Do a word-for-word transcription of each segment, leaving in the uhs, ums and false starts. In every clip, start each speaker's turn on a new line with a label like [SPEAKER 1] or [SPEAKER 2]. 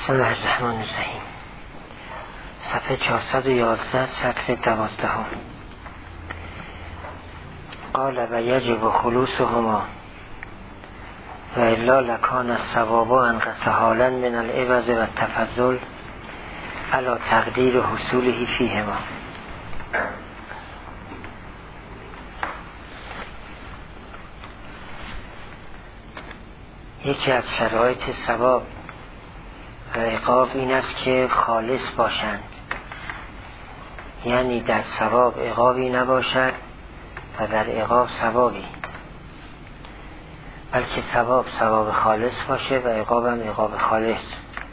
[SPEAKER 1] بسم الله الرحمن الرحیم. صفحه چهارصد و یازده، سطر دوازدهم. قال و یجب خلوصهما و الا لکان الصواب انقص حالا من العوض و التفضل علی تقدیر حصوله فیهما. یکی از شرایط ثواب و عقاب این است که خالص باشند، یعنی در ثواب عقابی نباشد و در عقاب ثوابی، بلکه ثواب ثواب خالص باشه و عقاب هم عقاب خالص.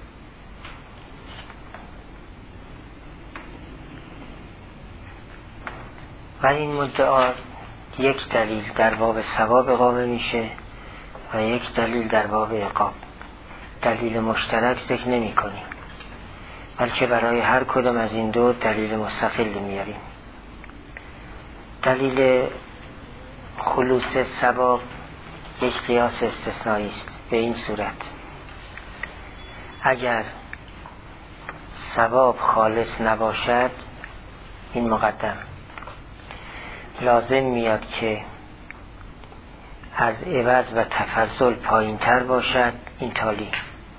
[SPEAKER 1] و این مدعا یک دلیل در باب ثواب اقامه میشه و یک دلیل در باب عقاب. دلیل مشترک ذکر نمی کنیم، بلکه برای هر کدام از این دو دلیل مستقل میاریم. دلیل خلوص ثواب یک قیاس استثنایی است. به این صورت اگر ثواب خالص نباشد، این مقدم، لازم میاد که از عوض و تفضل پایین تر باشد، این تالی.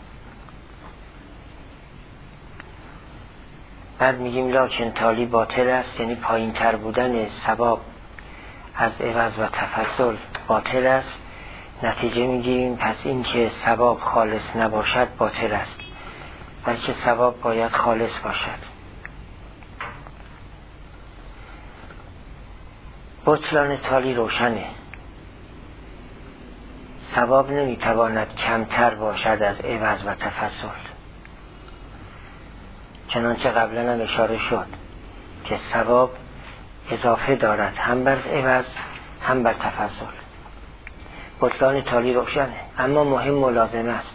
[SPEAKER 1] بعد میگیم لکن تالی باطل است، یعنی پایین تر بودن ثواب از عوض و تفضل باطل است. نتیجه میگیریم پس این که ثواب خالص نباشد باطل است، بلکه ثواب باید خالص باشد. بطلان تالی روشنه. ثواب نمیتواند کمتر باشد از عوض و تفضل، چنانچه قبلا هم اشاره شد که ثواب اضافه دارد هم بر عوض هم بر تفضل. بطلان تالی روشنه، اما مهم ملازمه است.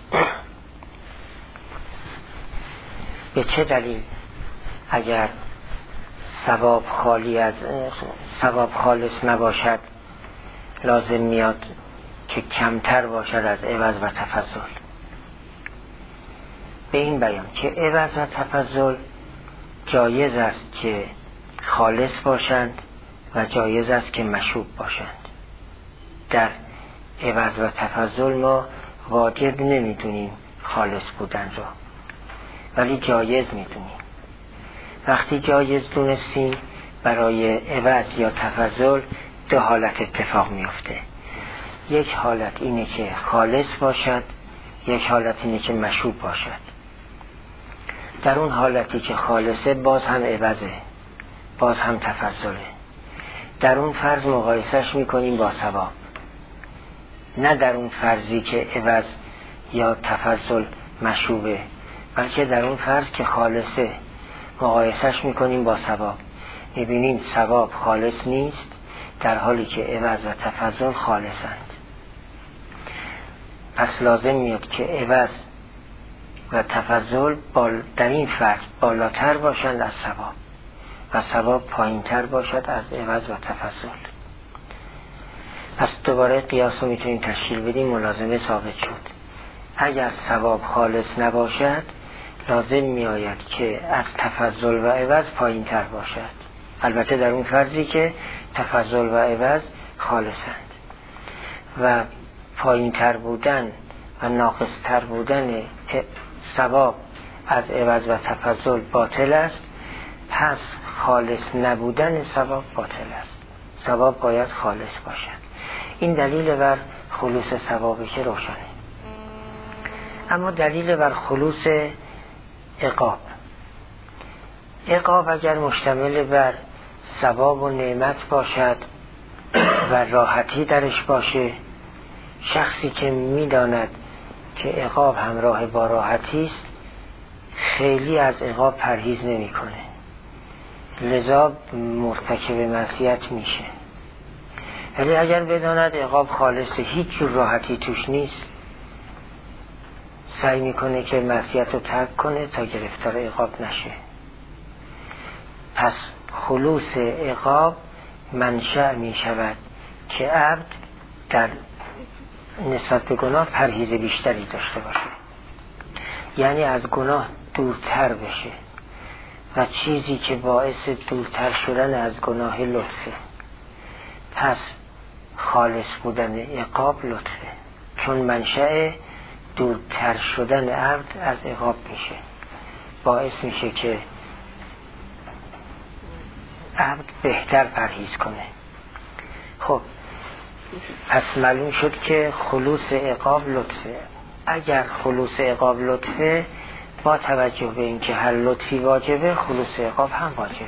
[SPEAKER 1] به چه دلیل اگر ثواب خالی از ثواب خالص نباشد لازم میاد که کمتر باشد از عوض و تفضل؟ به این بیان که عوض و تفضل جایز است که خالص باشند و جایز است که مشوب باشند. در عوض و تفضل ما واجب نمیدونیم خالص بودن را، ولی جایز میدونیم. وقتی جایز دونستیم، برای عوض یا تفضل دو حالت اتفاق میفته. یک حالت اینه که خالص باشد، یک حالت اینه که مشوب باشد. در اون حالتی که خالصه باز هم عوضه، باز هم تفضله. در اون فرض مقایسش میکنیم با ثواب، نه در اون فرضی که عوض یا تفضل مشوبه، بلکه در اون فرض که خالصه مقایسش میکنیم با ثواب. میبینیم ثواب خالص نیست، در حالی که عوض و تفضل خالصند. پس لازم میاد که عوض و تفضل در این فرض بالاتر باشند از ثواب و ثواب پایین تر باشد از عوض و تفضل. پس دوباره قیاس رو میتونیم تشکیل بدیم. ملازمه ثابت شد. اگر ثواب خالص نباشد لازم میآید که از تفضل و عوض پایین تر باشد، البته در اون فرضی که تفضل و عوض خالصند. و پایین تر بودن و ناقص تر بودن ثواب از عوض و تفضل باطل است، پس خالص نبودن ثواب باطل است. ثواب باید خالص باشد. این دلیل بر خلوص ثوابی که روشنه. اما دلیل بر خلوص عقاب، عقاب اگر مشتمل بر ثواب و نعمت باشد و راحتی درش باشه، شخصی که میداند که عقاب همراه با راحتی است خیلی از عقاب پرهیز نمیکنه، لذا مرتکب معصیت میشه. ولی اگر بداند عقاب خالصه، هیچ جور راحتی توش نیست، سعی میکنه که معصیت رو ترک کنه تا گرفتار عقاب نشه. پس خلوص عقاب منشأ میشود که عبد در نسبت به گناه پرهیز بیشتری داشته باشه. یعنی از گناه دورتر بشه و چیزی که باعث دورتر شدن از گناه لطفه. پس خالص بودن عقاب لطفه، چون منشأ دورتر شدن عبد از عقاب میشه، باعث میشه که عبد بهتر پرهیز کنه. خب پس معلوم شد که خلوص عقاب لطفه. اگر خلوص عقاب لطفه، با توجه به اینکه هر لطفی واجبه، خلوص عقاب هم واجبه.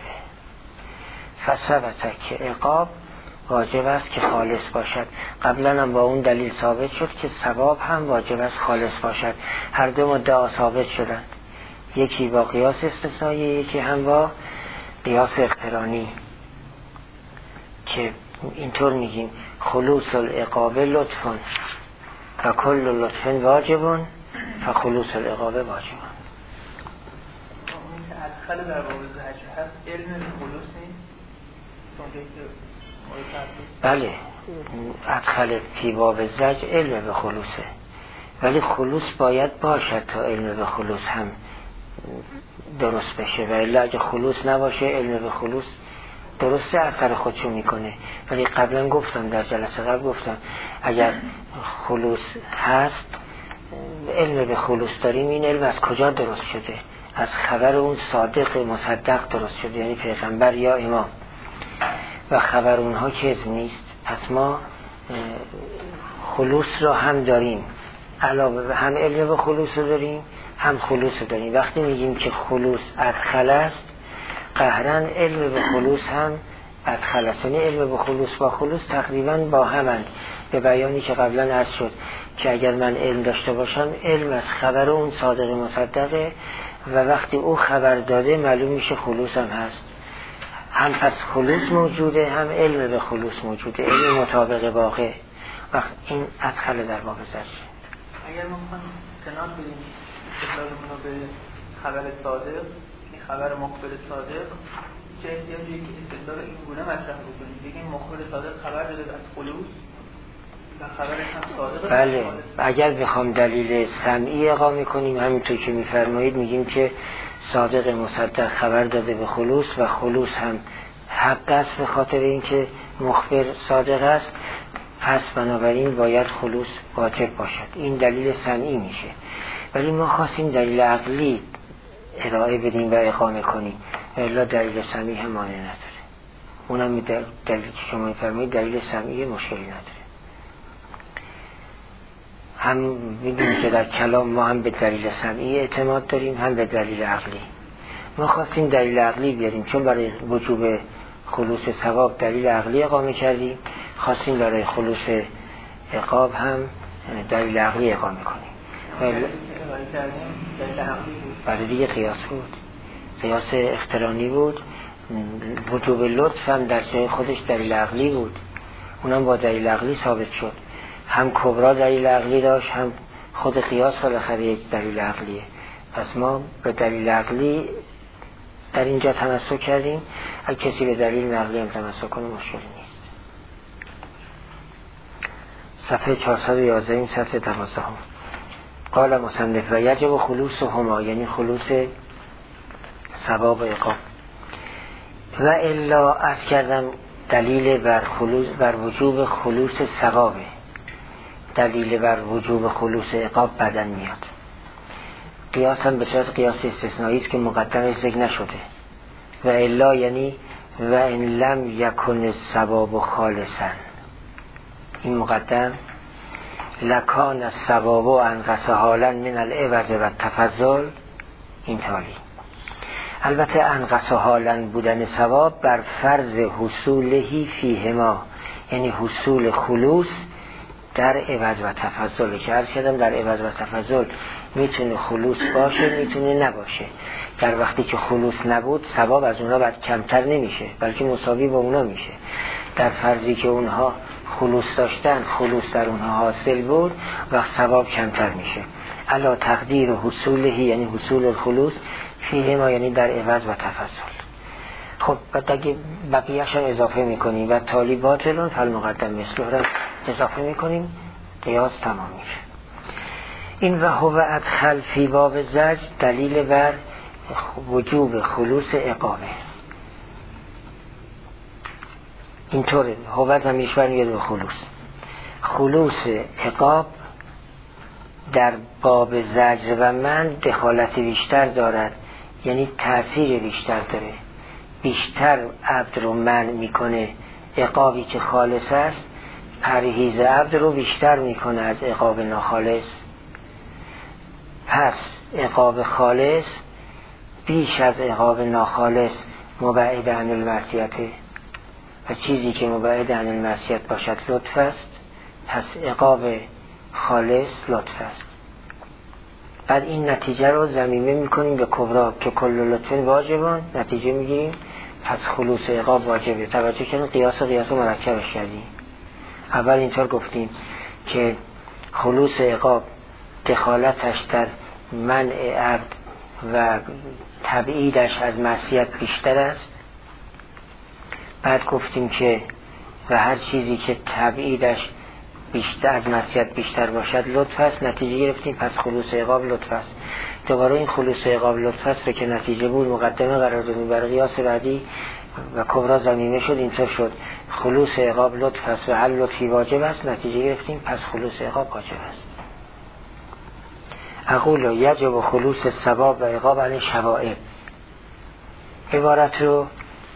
[SPEAKER 1] فثبت که عقاب واجب است که خالص باشد. قبلا هم با اون دلیل ثابت شد که ثواب هم واجب است خالص باشد. هر دو مدعا ثابت شدند، یکی با قیاس استثنایی، یکی هم با قیاس اقترانی، که اینطور میگیم خلوص العقاب لطفون و کل لطف واجبون فخلوص العقاب واجبون.
[SPEAKER 2] ادخل در باب زجر هست، علم به خلوص نیست؟
[SPEAKER 1] بله، ادخل فی باب زجر علم به خلوصه، ولی خلوص باید باشد تا علم به خلوص هم درست بشه، و الا اگه خلوص نباشه علم به خلوص درسته اثر خودشو میکنه. ولی قبلا گفتم، در جلسه قبل گفتم، اگر خلوص هست، علم به خلوص داریم، این علم از کجا درست شده؟ از خبر اون صادق مصدق درست شده، یعنی پیغمبر یا امام، و خبر اونها کذب نیست. پس ما خلوص را هم داریم، علاوه هم علم به خلوص رو داریم، هم خلوص رو داریم. وقتی میگیم که خلوص ادخل است، قهرن علم به خلوص هم ادخل است، یعنی علم به خلوص با خلوص تقریبا با همند، به بیانی که قبلا عرض شد که اگر من علم داشته باشم، علم از خبر اون صادق مصدقه، و وقتی او خبر داده معلوم میشه خلوص هم هست. هم پس خلوص موجوده، هم علم به خلوص موجوده، علم مطابق واقع. وقت این ادخل در باب زجر.
[SPEAKER 2] اگر ما میخوایم استناد بدیم استدلالمون رو به خبر صادق، این خبر مخبر صادق، چه احتیاجی که استدلال این گونه مطرح بکنیم؟ بگیم مخبر صادق خبر داده از خلوص و خبرش هم صادقه.
[SPEAKER 1] بله، اگر بخوام دلیل سمعی اقامه کنیم، همینطور که میفرمایید، میگیم که صادق مصدق خبر داده به خلوص و خلوص هم حق است به خاطر اینکه مخبر صادق است، پس بنابراین باید خلوص واجب باشد. این دلیل سمعی میشه. ولی ما خواستیم دلیل عقلی ارائه بدیم و اقامه کنیم، الا دلیل سمعی هم مانع نداره. اونم دلیل که شما میفرمایید دلیل سمعی مشکلی نداره. هم می‌بینیم که در کلام ما هم به دلیل سمعی اعتماد داریم، هم به دلیل عقلی. ما خواستیم دلیل عقلی بیاریم، چون برای وجوب خلوص ثواب دلیل عقلی اقامه کردیم، خواستیم برای خلوص عقاب هم دلیل عقلی اقامه کنیم. برای دیگه قیاس بود، قیاس اقترانی بود. وجوب لطف هم در جای خودش دلیل عقلی بود، اونم با دلیل عقلی ثابت شد. هم کبرا دلیل عقلی داشت، هم خود قیاس بالاخره یک دلیل عقلیه. پس ما به دلیل عقلی در اینجا تمسک کردیم. اگه کسی به دلیل نقلی هم تمسک کنه مشکلی نیست. صفحه چهارصد و یازده، این صفحه دوازده هم. قال مصنف و یجب خلوص هما، یعنی خلوص ثواب و عقاب. و الا از کردم دلیل بر خلوص بر وجوب خلوص ثوابه، دلیل بر وجوب خلوص عقاب بدن میاد. قیاس هم به صورت قیاس استثنایی است که مقدمش ذکر نشده. و الا یعنی و ان لم یکن الثواب خالصا، این مقدم لکان الثواب انقص حالا من العوض و التفضل، این تالی. البته انقص حالا بودن ثواب بر فرض حصولهی فیهما، یعنی حصول خلوص در عوض و تفضل، که عرض کردم در عوض و تفضل میتونه خلوص باشه، میتونه نباشه. در وقتی که خلوص نبود ثواب از اونها بعد کمتر نمیشه، بلکه مساوی با اونها میشه. در فرضی که اونها خلوص داشتن، خلوص در اونها حاصل بود، وقت ثواب کمتر میشه. علا تقدیر حصولهی، یعنی حصول خلوص، فیهما یعنی در عوض و تفضل. خب بعد اگه بقیه‌اش هم اضافه میکنیم و تالی باطلون فالمقدم مثله را اضافه میکنیم، قیاس تمام میشه. این و هو ادخل فی باب زجر دلیل بر وجوب خلوص عقابه. اینطوره هو زمیش برمیگرده به خلوص. خلوص عقاب در باب زجر و من دخالت بیشتر دارد، یعنی تأثیر بیشتر داره، بیشتر عبد رو منع میکنه. عقابی که خالص است پرهیز عبد رو بیشتر میکنه از عقاب ناخالص. پس عقاب خالص بیش از عقاب ناخالص مبعد عن المعصیته و چیزی که مبعد عن المعصیت باشد لطف است. پس عقاب خالص لطف است. بعد این نتیجه رو ضمیمه میکنیم به کبرا که کل لطف واجبان، نتیجه میگیریم پس خلوص عقاب واجبه. توجه کنیم قیاس قیاس مرکبش کردیم. اول اینطور گفتیم که خلوص عقاب دخالتش در منع عبد و تبعیدش از معصیت بیشتر است. بعد گفتیم که و هر چیزی که تبعیدش بیشتر از معصیت بیشتر باشد لطف است. نتیجه گرفتیم پس خلوص عقاب لطف است. دوباره این خلوص عقاب لطف است رو که نتیجه بود مقدمه قرار دادیم برای قیاس بعدی و کبرا ضمیمه شد. اینطور شد خلوص عقاب لطف است و هر لطفی واجب است. نتیجه گرفتیم پس خلوص عقاب واجب است. اقول یجب خلوص ثواب و عقاب عن شوائب. عبارت رو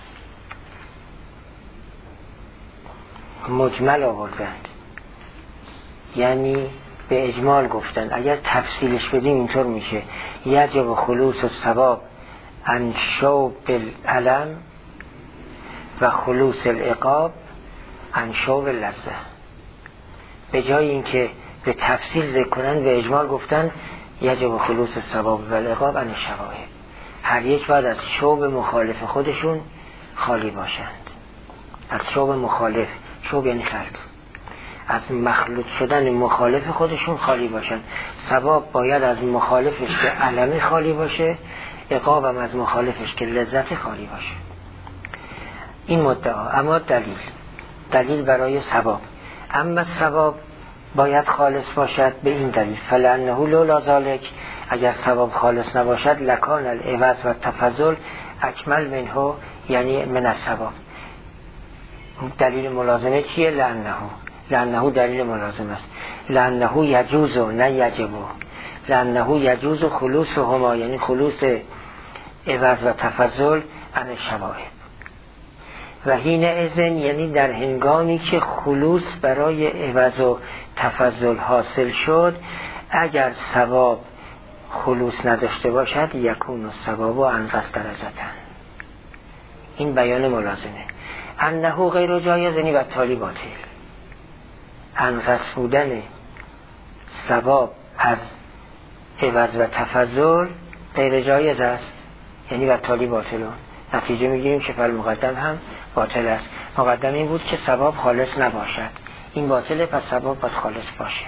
[SPEAKER 1] مجمل آوردند، یعنی به اجمال گفتن. اگر تفصیلش بدیم اینطور میشه یجب خلوص ثواب عن شوب العلم و خلوص العقاب عن شوب اللذة. به جای اینکه به تفصیل ذکر کنن به اجمال گفتن یجب خلوص ثواب و العقاب عن شوائب. هر یک باید از شوب مخالف خودشون خالی باشند. از شوب مخالف، شوب یعنی خلط، از مخلوط شدن مخالف خودشون خالی باشن. ثواب باید از مخالفش که علمی خالی باشه، عقاب هم از مخالفش که لذت خالی باشه. این مدعا. اما دلیل دلیل برای ثواب، اما ثواب باید خالص باشد به این دلیل فلانه لولا ذالک، اگر ثواب خالص نباشد لکان العوض و تفضل اکمل منه، یعنی من الثواب. دلیل ملازمه چیه؟ لانه لانه دلیل ملازم است. لانه یجوز و نه یجب. لانه یجوز خلوص هما، یعنی خلوص عوض و تفضل عن شوائب. و حین اذن یعنی در هنگامی که خلوص برای عوض و تفضل حاصل شد، اگر ثواب خلوص نداشته باشد یکون الثواب و انقص درجتن. این بیان ملازمه. انه غیر جایز یعنی و تالی باطل. انقص بودن ثواب از عوض و تفضل غیر جایز است، یعنی و تالی باطلون. نتیجه میگیریم که فعل مقدم هم باطل است. مقدم این بود که ثواب خالص نباشد، این باطله، پس ثواب باید خالص باشه.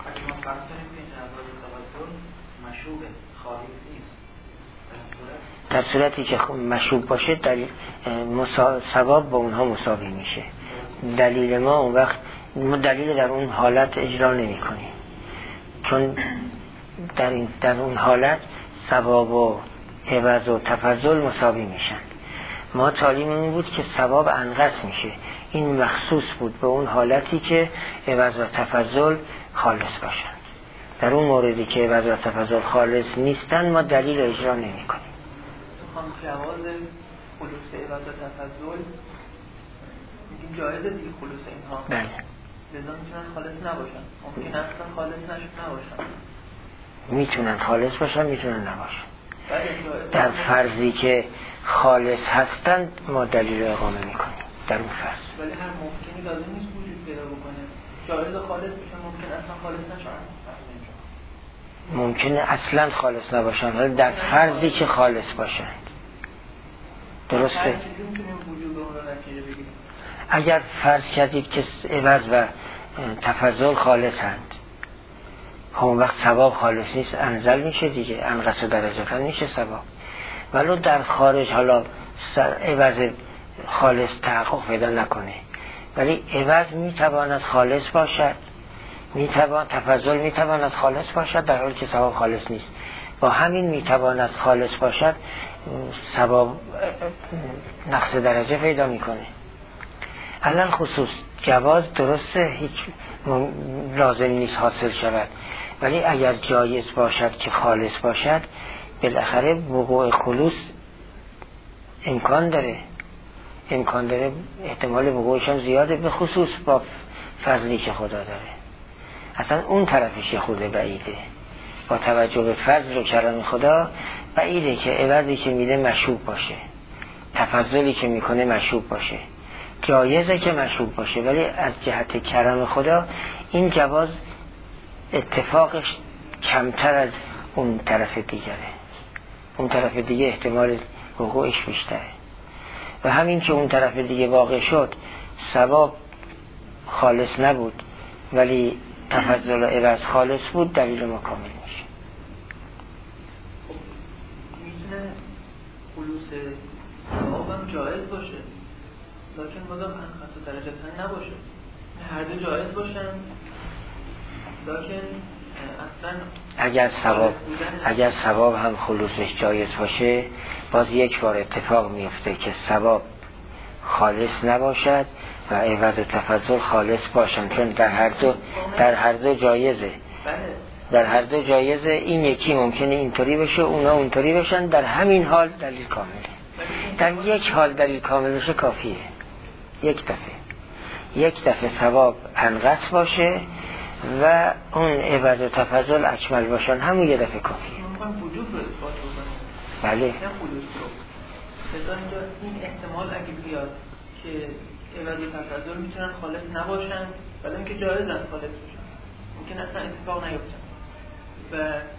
[SPEAKER 1] در صورتی که مشوب باشه دلیل ثواب با اونها مساوی میشه. دلیل ما اون وقت ما دلیل در اون حالت اجرا نمی کنیم، چون در, این در اون حالت ثواب و عوض و تفضل مساوی میشن. ما تعلیم این بود که ثواب انقص میشه. این مخصوص بود به اون حالتی که عوض و تفضل خالص باشن. در اون موردی که عوض و تفضل خالص نیستن ما دلیل اجرا نمی کنیم.
[SPEAKER 2] میخوام جواز خلوص عوض و تفضل میگیم جایزه دیگه خلوص اینها.
[SPEAKER 1] بله.
[SPEAKER 2] لذا میتونن خالص نباشن. ممکن اصلا خالص نشد نباشن.
[SPEAKER 1] میتونن خالص باشن، میتونن نباشن. در فرضی که خالص هستند ما دلیل اقامه میکنیم در اون فرض.
[SPEAKER 2] ولی هر ممکنی لازم نیست وجود پیدا بکنه. جایز خالص میشه، ممکن اصلا خالص نشن.
[SPEAKER 1] ممکنه اصلا خالص نباشن، ولی در فرضی که خالص باشند. درسته؟ اگر فرض کردید که عوض و تفضل خالص هست، اون وقت ثواب خالص نیست، انزل میشه دیگه، انقص درجه میشه ثواب. ولو در خارج حالا عوض خالص تحقق پیدا نکنه، ولی عوض میتواند خالص باشد میتوان تفضل میتواند خالص باشد در حالی که ثواب خالص نیست. با همین میتواند خالص باشد ثواب نقص درجه پیدا میکنه. علل خصوص جواز درسته هیچ لازم نیست حاصل شود، ولی اگر جایز باشد که خالص باشد بالاخره وقوع خلوص امکان داره امکان داره احتمال وقوعش هم زیاده، به خصوص با فضلی که خدا داره. اصلا اون طرفش یه خورده بعیده، با توجه به فضل و کرم خدا بعیده که عوضی که میده مشوب باشه، تفضلی که میکنه مشوب باشه. جایزه که مشوب باشه، ولی از جهت کرم خدا این جواز اتفاقش کمتر از اون طرف دیگره. اون طرف دیگه احتمال وقوعش بیشتره، و همین که اون طرف دیگه واقع شد ثواب خالص نبود ولی تفضل و عوض خالص بود، دلیل ما کامل میشه.
[SPEAKER 2] میتونه خلوص ثواب هم جایز باشه، لیکن بازم انقص و درجتن نباشه. هر دو جایز باشن، لیکن اصلا
[SPEAKER 1] اگر ثواب اگر ثواب هم خلوصش جایز باشه، باز یک بار اتفاق میفته که ثواب خالص نباشد و عوض تفضل خالص باشن، چون در هر دو در هر دو جایزه. در هر دو جایزه. این یکی ممکنه اینطوری بشه اونا اونطوری بشن، در همین حال دلیل کامله. در یک حال دلیل کامل بشه کافیه. یک دفعه یک دفعه ثواب انقص باشه و اون عوض و تفضل اکمل باشن، همون یه دفعه کافیه.
[SPEAKER 2] من وجود رو اثبات بکنم.
[SPEAKER 1] بله.
[SPEAKER 2] نه خلوص رو. مثلا این احتمال اگه بیاد که عوض و تفضل میتونن خالص نباشن، ولی اینکه جایزن خالص باشن، ممکن اصلا اتفاق نیفتن. و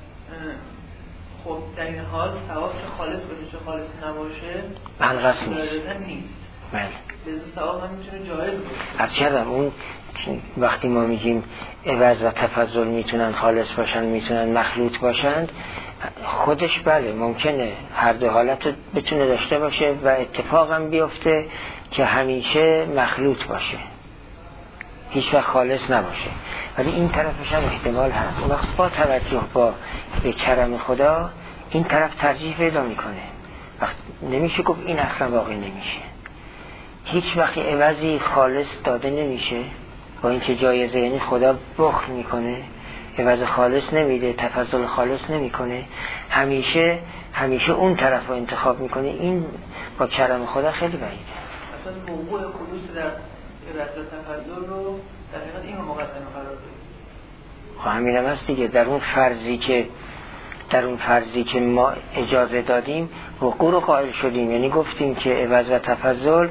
[SPEAKER 2] خب در این حال ثواب چه خالص باشه چه خالص نباشه
[SPEAKER 1] انقص
[SPEAKER 2] نیست.
[SPEAKER 1] بله.
[SPEAKER 2] لذا ثواب هم میتونه جایز باشه.
[SPEAKER 1] از چرا اون وقتی ما میگیم عوض و تفضل میتونن خالص باشن میتونن مخلوط باشند، خودش بله ممکنه هر دو حالت رو بتونه داشته باشه و اتفاق هم بیفته که همیشه مخلوط باشه، هیچ وقت خالص نباشه، ولی این طرفش هم احتمال هست. اون وقت با توجه با به کرم خدا این طرف ترجیح پیدا میکنه. وقت نمیشه گفت این اصلا واقع نمیشه. هیچ وقت عوضی خالص داده نمیشه، با اینکه جایزه، یعنی خدا بخل میکنه، عوض خالص نمیده، تفضل خالص نمیکنه، همیشه همیشه اون طرف رو انتخاب میکنه. این با کرم خدا خیلی بعیده.
[SPEAKER 2] اصلا موضوع خلوص در عوض و تفضل رو در حقیقت این رو مقدمه قرار بده.
[SPEAKER 1] خب همین هم هست دیگه. در اون فرضی که در اون فرضی که ما اجازه دادیم وقوع رو قائل شدیم، یعنی گفتیم که عوض و تفضل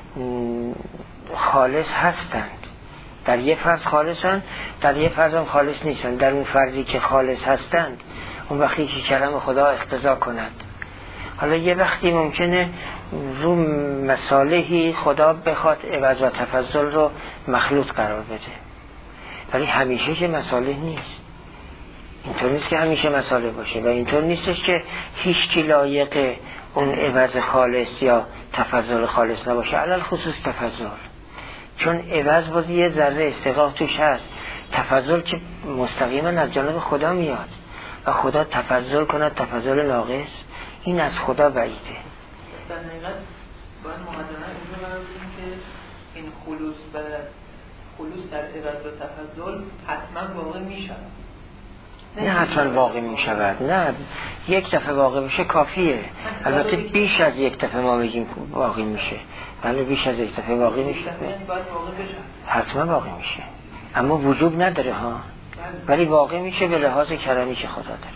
[SPEAKER 1] خالص هستند. در یه فرض خالصن، در یه فرض هم خالص نیستن. در اون فرضی که خالص هستند اون وقتی که کرم خدا اقتضا کند. حالا یه وقتی ممکنه رو مصالحی خدا بخواد عوض و تفضل رو مخلوط قرار بده، ولی همیشه که مصالح نیست. اینطور نیست که همیشه مصالح باشه، و اینطور نیستش که هیچ کی لایق اون عوض خالص یا تفضل خالص نباشه. علل خصوص تفضل، چون عوض باز یه ذره استقاق توش هست. تفضل که مستقیما از جانب خدا میاد و خدا تفضل کند تفضل ناقص، این از خدا بعیده.
[SPEAKER 2] در حقیقت باید مقدمه اینجا قرار بدیم که این خلوص و خلوص در عوض و تفضل حتما واقع میشود.
[SPEAKER 1] نه حتما واقع میشود، نه یک دفعه واقع بشه کافیه. البته بیش از یک دفعه ما میگیم واقع میشه، ولی بیش از یک دفعه واقع میشه، حتما واقع میشه، اما وجوب نداره ها، ولی واقع میشه به لحاظ کرمی که خدا داره.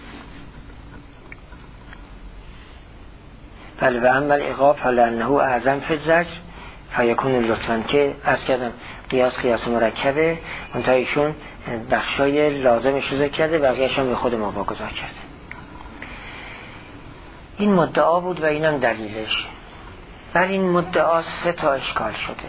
[SPEAKER 1] بله. و اما العقاب فلانه اعظم فی الزجر فیکون لطفاً، که عرض کردم قیاس قیاس مرکبه، منتها ایشون بخشای لازمش رو ذکر کرده، بقیه‌اش هم به خود ما واگذار کرده. این مدعا بود و اینم دلیلش. بر این مدعا سه تا اشکال شده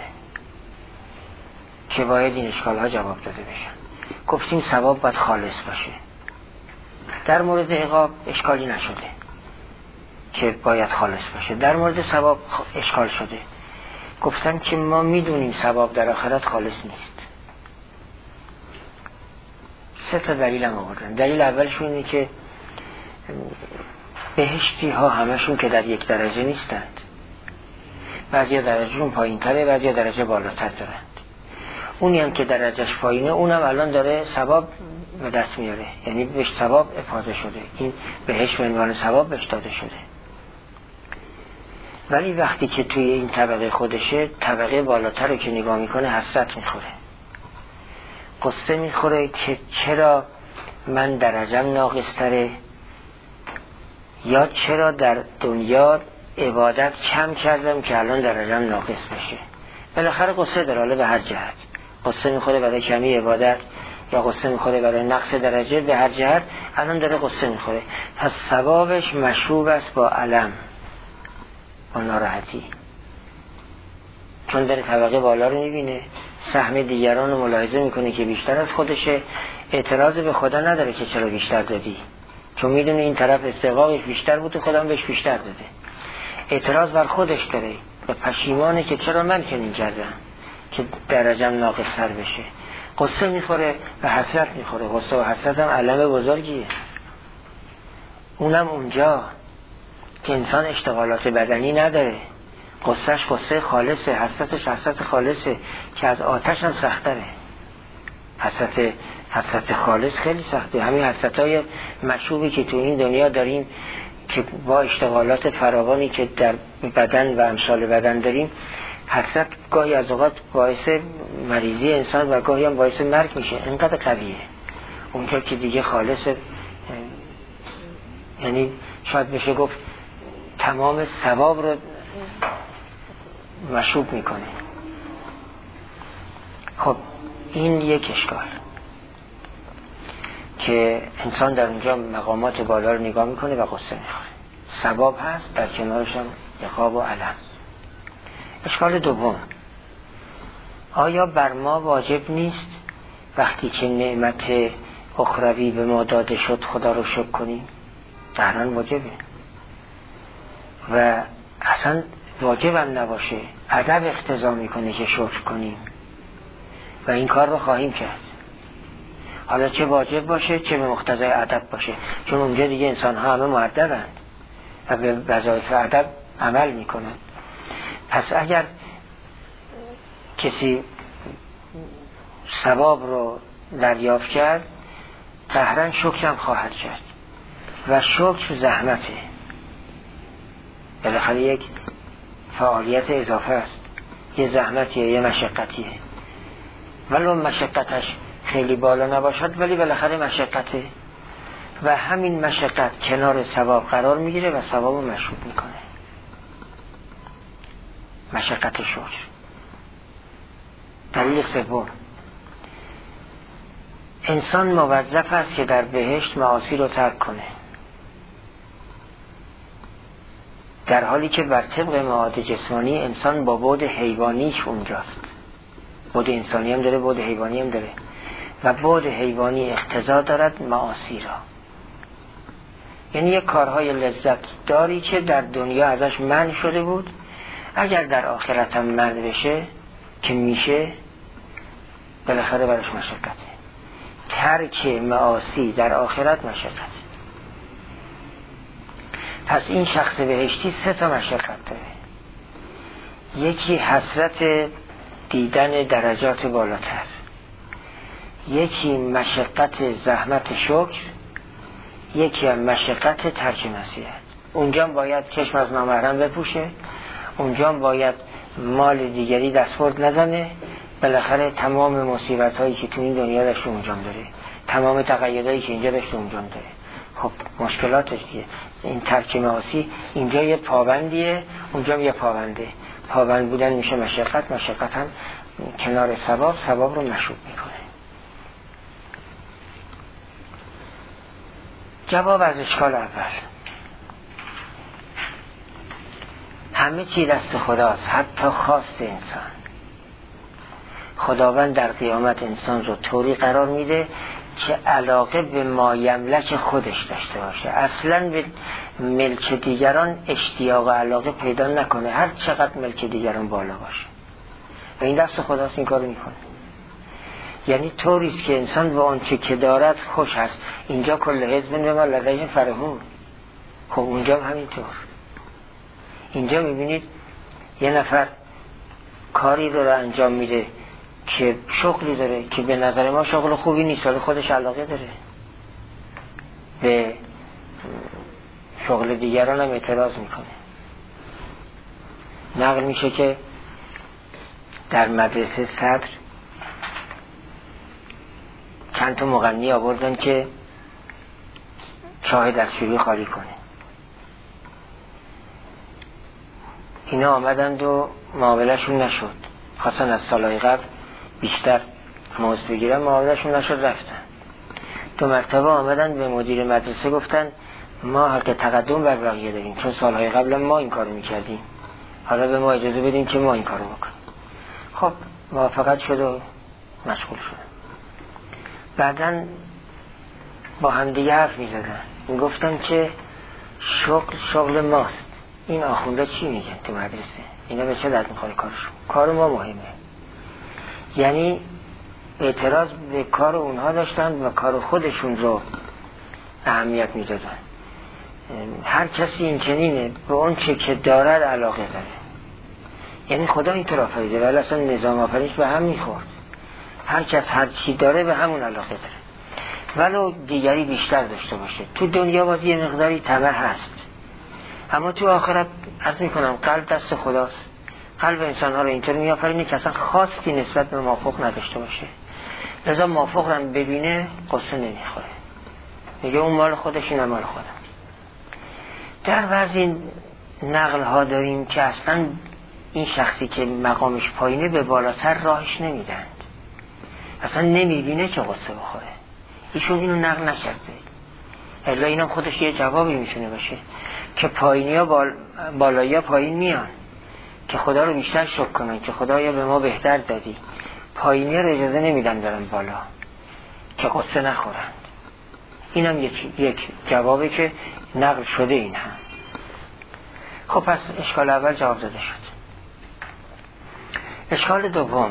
[SPEAKER 1] که باید این اشکال ها جواب داده بشن. گفتیم ثواب باید خالص باشه. در مورد عقاب اشکالی نشده که باید خالص باشه. در مورد ثواب اشکال شده، گفتن که ما میدونیم ثواب در آخرت خالص نیست. سه تا دلیل هم آوردن. دلیل اولشون اینه که بهشتی ها همشون که در یک درجه نیستند، بعضی درجهشون پایین تره، بعضی درجه بالاتر دارند. اونی هم که درجهش پایینه اونم الان داره ثواب به دست میاره، یعنی بهش ثواب افاضه شده، این بهش به عنوان ثواب بهش داده شده. ولی وقتی که توی این طبقه خودشه، طبقه بالاتر رو که نگاه میکنه حسرت میخوره، قصه میخوره که چرا من درجم ناقصتره، یا چرا در دنیا عبادت کم کردم که الان درجم ناقص بشه. بالاخره قصه داره، حالا به هر جهت قصه میخوره برای کمی عبادت یا قصه میخوره برای نقص درجه، به هر جهت الان داره قصه میخوره. پس ثوابش مشروب است با الم، با ناراحتی، چون داره طبقه بالا رو میبینه، سهم دیگران رو ملاحظه میکنه که بیشتر از خودشه، اعتراض به خدا نداره که چرا بیشتر دادی، چون میدونه این طرف استحقاقش بیشتر بود و خدا هم بهش بیشتر داده. اعتراض بر خودش داره و پشیمانه که چرا من چنین کردم که درجم ناقص‌تر بشه. قصه میخوره و حسرت میخوره. قصه و حسرت هم علم بزرگیه. اونم اونجا که انسان اشتغالات بدنی نداره، قصهش قصه خالصه، حسرتش حسرت خالصه که از آتش هم سختره. حسرت حسرت خالص خیلی سخته. همین حسرتای مشوبی که تو این دنیا داریم که با اشتغالات فراوانی که در بدن و امثال بدن داریم، حسرت گاهی از اوقات باعث مریضی انسان و گاهی هم باعث مرگ میشه. اینقدر قویه. اونجا که دیگه خالصه، یعنی شاید بشه گفت تمام ثواب رو مشوب میکنه. خب این یک اشکال که انسان در اونجا مقامات بالا رو نگاه میکنه و قصه میخوره. ثواب هست، در کنارش هم عقاب و علم. اشکال دوم، آیا بر ما واجب نیست وقتی که نعمت اخروی به ما داده شد خدا رو شکر کنیم؟ قطعاً واجبه و اصلا واجب هم نباشه، ادب اقتضا میکنه که شکر کنیم و این کار رو خواهیم کرد. حالا چه واجب باشه چه به مقتضای ادب باشه، چون اونجا دیگه انسان ها همه مؤدبند و به وظایف ادب عمل میکنن. پس اگر کسی ثواب رو دریافت کرد، قهرن شکر هم خواهد کرد و شکر زحمته، بالاخره یک فعالیت اضافه است، یه زحمتیه، یه مشقتیه، ولو مشقتش خیلی بالا نباشد ولی بالاخره مشقته و همین مشقت کنار ثواب قرار میگیره و ثواب مشروط میکنه. مشقت شکر. دلیل سوم، انسان موظف است که در بهشت معاصی رو ترک کنه، در حالی که بر طبق معاد جسمانی انسان با بعد حیوانیش اونجاست. بعد انسانی هم داره، بعد حیوانی هم داره و بعد حیوانی اقتضا دارد معاصی را، یعنی یک کارهای لذت داری که در دنیا ازش منع شده بود، اگر در آخرت هم منع بشه که میشه، بالاخره برش مشقته. ترک معاصی در آخرت مشقته. پس این شخص بهشتی سه تا مشقت داره. یکی حسرت دیدن درجات بالاتر، یکی مشقت زحمت شکر، یکی هم مشقت ترک معصیت. اونجا باید چشم از نامحرم بپوشه، اونجا باید مال دیگری دستورد نزنه، بالاخره تمام مصیبت هایی که تو این دنیا داشته اونجا داره، تمام تقییدایی که اینجا داشته اونجا داره. خب مشکلاتش دیگه. این ترک معاصی اینجا یه پابندیه، اونجا یه پابنده. پابند بودن میشه مشقت، مشقت هم کنار ثواب، ثواب رو مشروط میکنه. جواب از اشکال اول، همه چی دست خداست، حتی خواست انسان. خداوند در قیامت انسان رو طوری قرار میده که علاقه به ما یملک خودش داشته باشه، اصلا به ملک دیگران اشتیاق و علاقه پیدا نکنه، هر چقدر ملک دیگران بالا باشه. و این دست خداست، این کارو میکنه. یعنی طوریست که انسان با آنچه که دارد خوش است. اینجا کل حزب بما لدیهم فرحون. خب اونجا هم همینطور. اینجا میبینید یه نفر کاری داره انجام میده که شغلی داره که به نظر ما شغل خوبی نیست، ولی خودش علاقه داره. به شغل دیگران هم اعتراض میکنه. نقل میشه که در مدرسه صدر چند تا مغنی آوردن که چاه دستشویی خالی کنه. اینا آمدند و معاملهشون نشد. خواستن از سالهای قبل بیشتر مزد بگیرن، معاملهشون نشد، رفتن. دو مرتبه آمدن به مدیر مدرسه گفتن ما حق تقدم بر بقیه داریم، چون سالهای قبل ما این کارو میکردیم، حالا به ما اجازه بدین که ما این کارو بکنیم. خب موافقت شد و مشغول شد. بعداً با هم دیگه حرف میزدن، میگفتن که شغل شغل ماست. این آخونده چی میگن تو مدرسه؟ اینا به چه درد میخوره کارشون؟ کار ما مهمه. یعنی اعتراض به کار اونها داشتن و کار خودشون رو اهمیت میدادن. هر کسی این چنینه، به اون چه که دارد علاقه داره. یعنی خدا اینطور آفریده، ولی اصلا نظام آفرینش به هم میخورد. هر کس هر چی داره به همون علاقه داره، ولو دیگری بیشتر داشته باشه. تو دنیا باز یه مقداری طمع هست، اما تو آخرت عرض میکنم قلب دست خداست. قلب انسان ها رو اینطور میآفرینه که اصلا خواستی نسبت به مافوق نداشته باشه. لذا مافوق رو ببینه قصه نمیخوره، میگه اون مال خودش، این مال خودم. در بعضی نقل ها داریم که اصلا این شخصی که مقامش پایینه به بالاتر راهش نمیدند، اصلا نمیبینه که قصه بخوره. ایشون اینو نقل نکرده، الا اینم خودش یه جوابی میتونه باشه که پایینی ها بال... بالایی ها پایین میان که خدا رو بیشتر شکر کنن که خدایا به ما بهتر دادی. پایینی ها رو اجازه نمیدن برن بالا که قصه نخورند. اینم یک, یک جوابی که نقل شده این هم. خب پس اشکال اول جواب داده شد. اشکال دوم،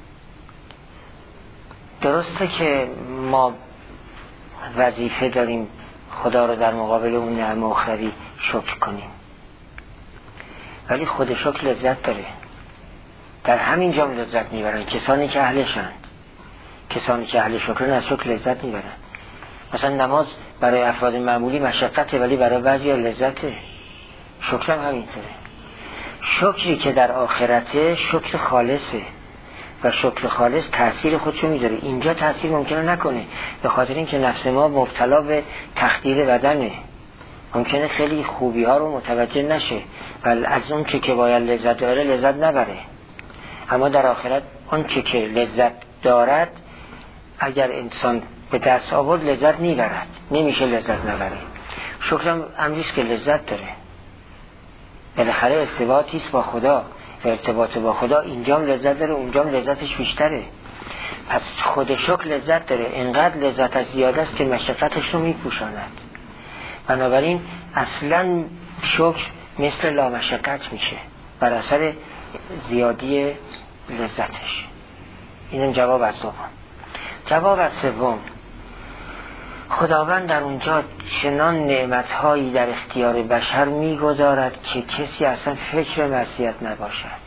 [SPEAKER 1] درسته که ما وظیفه داریم خدا رو در مقابل اون نعمت اخروی شکر کنیم، ولی خود شکر لذت داره. در همین جا لذت میبرن کسانی که اهلشند. کسانی که اهل شکرن از شکر لذت میبرن. مثلا نماز برای افراد معمولی مشقته، ولی برای بعضی لذته. شکر هم همینطوره. شکری که در آخرته شکر خالصه و شکر خالص تأثیر خودشو میذاره. اینجا تأثیر ممکنه نکنه، به خاطر اینکه نفس ما مبتلا به تخدیر بدنه، ممکنه خیلی خوبی ها رو متوجه نشه و از اون چه که باید لذت داره لذت نبره. اما در آخرت اون چه که لذت دارد اگر انسان به دست آورد لذت میبرد، نمیشه لذت نبره. شکرم امریست که لذت داره، بالاخره ارتباطیست با خدا و ارتباط با خدا اینجام لذت داره، اونجام لذتش بیشتره. پس خود شکر لذت داره، اینقدر لذتش زیاده است که مشقتش رو میپوشاند. بنابراین اصلا شکر مثل لامشقت میشه بر اثر زیادی لذتش. اینم جواب از دوم. جواب از سوم، خداوند در اونجا چنان نعمتهایی در اختیار بشر میگذارد که کسی اصلا فکر معصیت نباشد.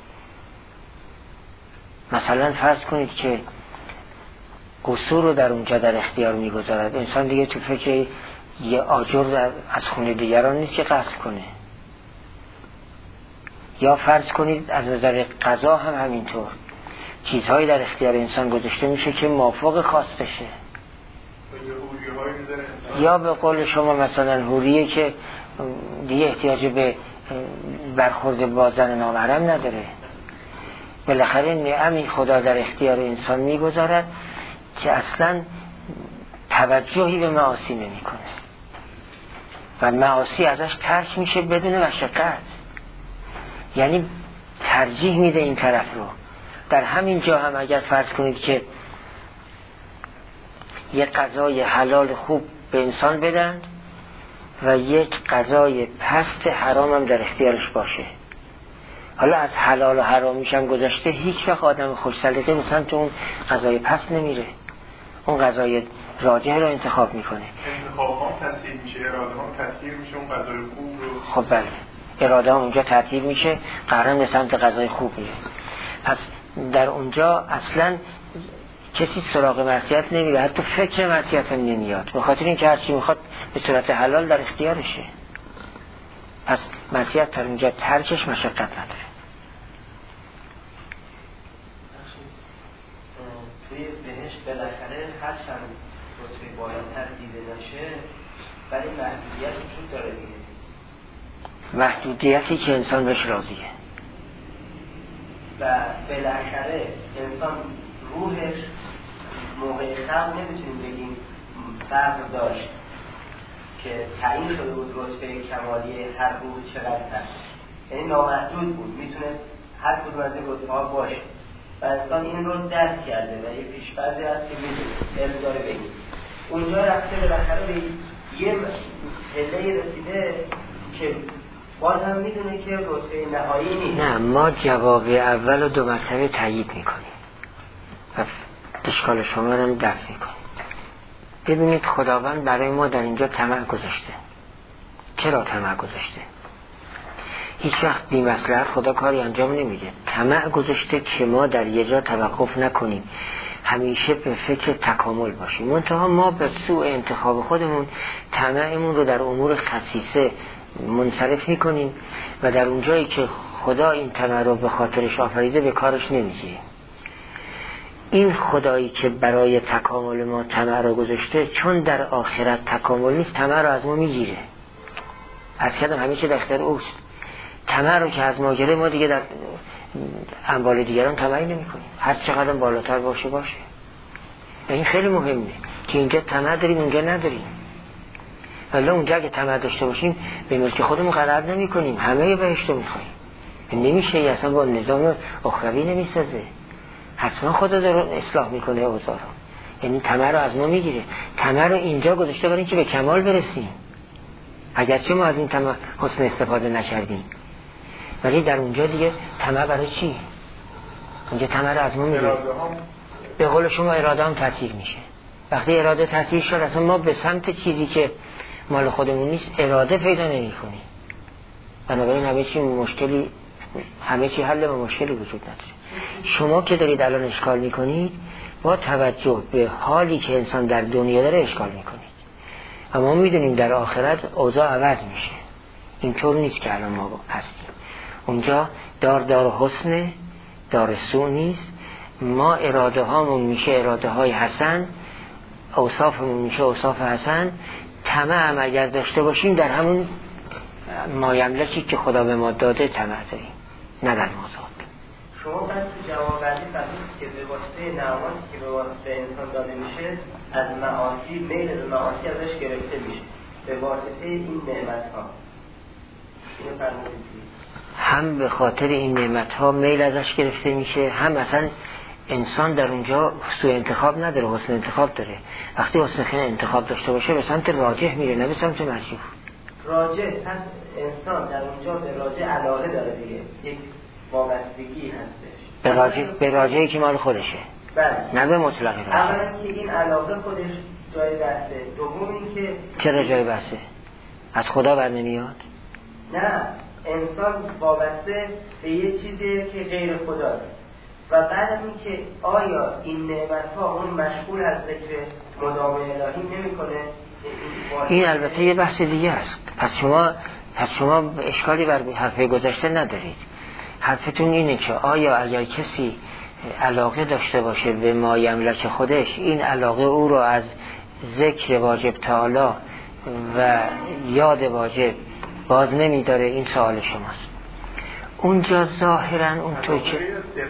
[SPEAKER 1] مثلا فرض کنید که قصور رو در اونجا در اختیار میگذارد، انسان دیگه تو فکر یه آجر از خونه دیگران نیست که قصد کنه. یا فرض کنید از نظر قضا هم همینطور، چیزهایی در اختیار انسان گذاشته میشه که موافق خواستشه. یا به قول شما مثلا حوریه که دیگه احتیاج به برخورد با زن نامحرم نداره. بالاخره نعمی خدا در اختیار انسان میگذارد که اصلا توجهی به معاصی نمی کنه و معاصی ازش ترک میشه بدون مشقت. یعنی ترجیح میده این طرف رو. در همین جا هم اگر فرض کنید که یک غذای حلال خوب به انسان بدن و یک غذای پست حرام هم در اختیارش باشه، حالا از حلال و حرامیش هم گذشته، هیچ وقت آدم خوش سلیقه مثلا تو اون غذای پس نمیره، اون غذای راجح رو انتخاب میکنه.
[SPEAKER 3] انتخاب هم تسهیل میشه، اراده هم تسهیل میشه، اون غذای خوب رو.
[SPEAKER 1] خب بله، اراده هم اونجا تعطیل میشه، قرار به سمت غذای خوب میره. پس در اونجا اصلا کسی سراغ معصیت نمیره، حتی فکر معصیت هم نمیاد، به خاطر اینکه هرچی میخواد به صورت حلال در اختیارشه. پس معصیت در اونجا ترکش مشقت نداره.
[SPEAKER 4] توی بهشت بالاخره هر چند رتبه بالاتر دیده نشه ولی محدودیت وجود داره دیگه.
[SPEAKER 1] محدودیتی که انسان بهش راضیه
[SPEAKER 4] و بالاخره انسان روحش موقع خلق نمیتونیم بگیم فرق داشت که تعیین شده بود رتبه کمالی هر روح چقدر هست، یعنی نامحدود بود، میتونه هر کدوم از این رتبه ها باشه و انسان این رو درک کرده و یه پیش‌فرضی هست که میدونه علم داره بگیم اونجا رفته بالاخره به یه پله رسیده که باز هم میدونه که رتبه نهایی نیست.
[SPEAKER 1] نه، ما جواب اول و دو مرتبه تایید میکنیم و اشکال شما رو هم دفع میکنیم. ببینید خداوند برای ما در اینجا طمع گذاشته. چرا طمع گذاشته؟ هیچ وقت بی مصلحت خدا کاری انجام نمیده. طمع گذاشته که ما در یه جا توقف نکنیم، همیشه به فکر تکامل باشیم. منتها ما به سوء انتخاب خودمون طمعمون رو در امور خصیصه منصرف میکنیم و در اونجایی که خدا این طمع رو به خاطرش آفریده به کارش نمیگیریم. این خدایی که برای تکامل ما طمع رو گذاشته، چون در آخرت تکامل نیست، طمع رو از ما میگیره. از کردم همه چه در اختیار اوست. طمع رو که از ما گیره، ما دیگه در اموال دیگران طمعی نمی کنیم، هر چقدر بالاتر باشه باشه. و این خیلی مهمه که اینجا طمع داریم اونجا نداریم. ولی اونجا اگه طمع داشته باشیم به ملک خودمون غلط نمی کنیم، همه بهشت رو میخوایم. نمیشه، اصلا با نظام اخروی نمیسازه. حتما خدا داره اصلاح میکنه اوضاع رو. یعنی طمع رو از ما میگیره. طمع رو اینجا گذاشته برای اینکه به کمال برسیم، اگرچه ما از این طمع حسن استفاده نکردیم، ولی در اونجا دیگه طمع برای چی؟ اونجا طمع رو از ما میگیره. به قول شما اراده هم تعطیل میشه. وقتی اراده تعطیل شد اصلا ما به سمت چیزی که مال خودمون نیست اراده پیدا نمی کنیم. بنابراین همه چی مشکلی، همه چی حل و مشکلی وجود نداره. شما که دارید الان اشکال میکنید با توجه به حالی که انسان در دنیا داره اشکال میکنید، اما میدونیم در آخرت اوضاع عوض میشه. اینطور نیست که الان ما هستیم. اونجا دار دار حسن، دار سوء نیست. ما اراده هامون میشه اراده های حسن، اوصافمون میشه اوصاف حسن. طمع هم اگر داشته باشیم در همون مایملکی که خدا به ما داده طمع داریم، نه در مازاد.
[SPEAKER 4] شما بعد تو جواب بعدی فرمودید که به واسطه نعماتی که به واسطه انسان داده میشه از معاصی، میل به معاصی ازش گرفته میشه به واسطه این نعمت ها. اینو فرمودید.
[SPEAKER 1] هم به خاطر این نعمت ها میل ازش گرفته میشه، هم اصلا انسان در اونجا سوء انتخاب نداره، حسن انتخاب داره. وقتی حسن انتخاب داشته باشه به سمت راجح میره، نه به سمت مرجوح.
[SPEAKER 4] راجح، پس انسان در اونجا به راجح علاقه داره دیگه، یک وابستگی هستش
[SPEAKER 1] به راجح، به راجحی که مال خودشه.
[SPEAKER 4] بله.
[SPEAKER 1] نه به مطلق راجح.
[SPEAKER 4] اولا که این علاقه خودش جای بحثه، دوم این که
[SPEAKER 1] چرا جای بحثه؟ از خدا بر نمیاد؟
[SPEAKER 4] نه، انسان وابسته به یه چیزی که غیر خداست و بعد این که آیا این نعمت ها اون مشغول از ذکر مدام الهی نمی کنه؟
[SPEAKER 1] این البته یه بحث دیگه است. پس شما پس شما اشکالی بر حرف گذشته ندارید. حرفتون اینه که آیا اگر کسی علاقه داشته باشه به ما یملک خودش، این علاقه او رو از ذکر واجب تعالی و یاد واجب باز نمی داره؟ این سوال شماست. اونجا ظاهرا اون تو که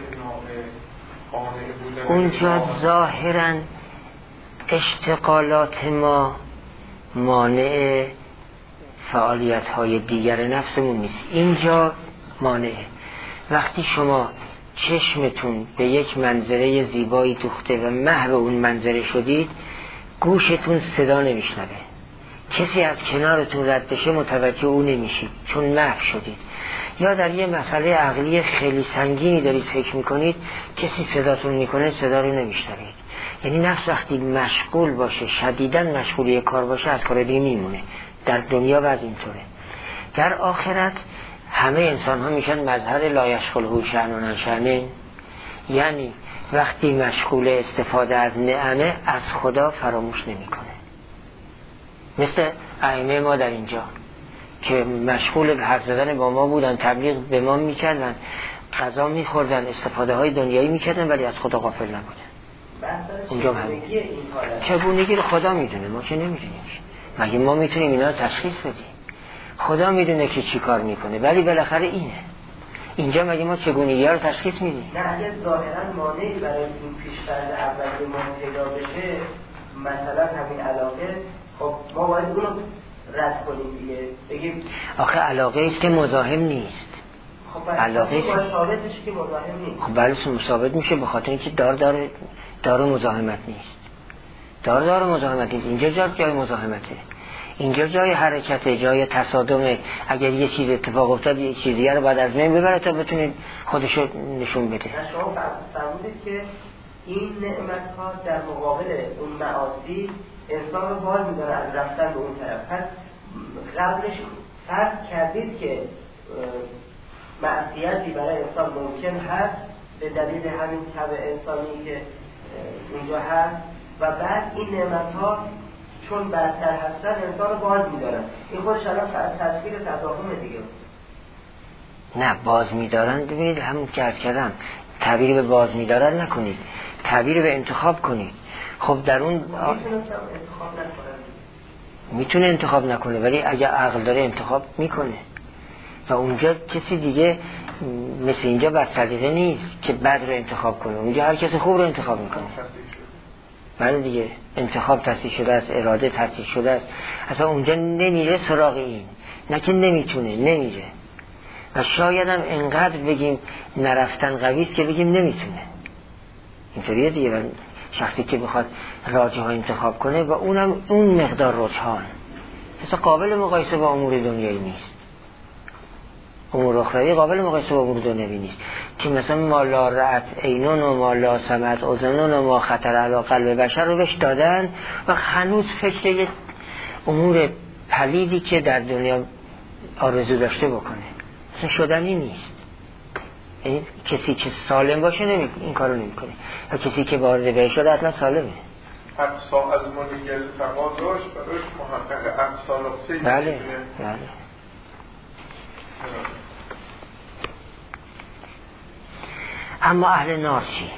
[SPEAKER 1] اونجا ظاهرا اشتغالات ما مانع فعالیت های دیگر نفسمون نیست، اینجا مانعه. وقتی شما چشمتون به یک منظره زیبایی دوخته و محو اون منظره شدید، گوشتون صدا نمیشنوه. کسی از کنارتون رد بشه متوجه اون نمیشید چون محو شدید. یا در یه مسئله عقلی خیلی سنگینی دارید فکر میکنید، کسی صداتون میکنه صدا رو نمیشنوید. یعنی نفس وقتی مشغول باشه، شدیداً مشغول یک کار باشه، از کار دیگه میمونه. در دنیا وضع اینطوره. در آخرت همه انسان ها میشن مظهر لا یشغله شأن شأن، یعنی وقتی مشغول استفاده از نعمه از خدا فراموش نمیکنه. مثل ائمه ما در اینجا که مشغول حرف زدن با ما بودن، تبلیغ به ما میکردن، غذا میخوردن، استفاده های دنیایی میکردن، ولی از خدا غافل نبودن. اونجا همین چگونگی رو خدا میدونه، ما که نمیدونیم. مگه ما میتونیم اینا رو تشخیص بدیم؟ خدا میدونه که چی کار میکنه، ولی بالاخره اینه. اینجا مگه ما چگونگی ها رو تشخیص میدیم؟
[SPEAKER 4] نه، اگه ظاهرا مانعی برای این پیش‌فرض اولیه ما پیدا بشه، مثلا همین علاقه، خب ما باید اون رو رد کنیم دیگه، بگیم
[SPEAKER 1] آخه علاقه است که مزاحم نیست.
[SPEAKER 4] خب علاقه است که ثابت میشه که مزاحم نیست.
[SPEAKER 1] خب بله ثابت میشه، به خاطر اینکه دار داره دار مزاحمت نیست. دار دار مزاحمت نیست. اینجا جا جای مزاحمته، اینجا جای حرکته، جای تصادمه. اگر یه چیز اتفاق افتاد یه چیزی رو بعد از من ببره تا بتونید خودشو نشون بده.
[SPEAKER 4] شما فرمودید که این نعمت ها در مقابل اون معاصی انسان رو باز می‌داره از رفتن به اون طرف. پس قبلش فرض کردید که معصیتی برای انسان ممکن هست به دلیل همین طبع انسانی که اینجا هست، و بعد این نعمت ها چون بدتر هستن انسان رو باز می‌دارن. این خودش الان تصویر تضاهم دیگه است.
[SPEAKER 1] نه، باز می‌دارن. ببینید همون که عرض کردم، تعبیر به باز می‌دارن نکنید، تعبیر به انتخاب کنید. خب در اون
[SPEAKER 4] میتونه انتخاب نکنه،
[SPEAKER 1] میتونه انتخاب نکنه، ولی اگه عقل داره انتخاب میکنه. و اونجا کسی دیگه مثل اینجا بر سلیقه نیست که بد رو انتخاب کنه، اونجا هر کسی خوب رو انتخاب میکنه. بله دیگه، انتخاب تصحیح شده است، اراده تصحیح شده است. اصلا اونجا نمیره سراغ این، نه که نمیتونه، نمیره. و شاید هم انقدر بگیم نرفتن قوی است که بگیم نمیتونه. اینطوریه دیگه. شخصی که بخواد راجع ها انتخاب کنه و اونم اون مقدار رجحان اصلا قابل مقایسه با امور دنیایی نیست. امور اخروی قابل مقایسه با امور دنیایی نیست که مثلا ما لا رأت عینون و ما لا سمعت اذنون و ما خطر علی قلب بشر رو بهش دادن و هنوز فکر امور پلیدی که در دنیا آرزو داشته بکنه اصلا شدنی نیست. این کسی که سالم باشه نمی... این کارو نمیکنه، و کسی که وارد بهش شده حتما سالمه.
[SPEAKER 3] اقصا از منیت تقاضاش براش محقق اقصا نقصه.
[SPEAKER 1] بله بله. اما اهل نار چی؟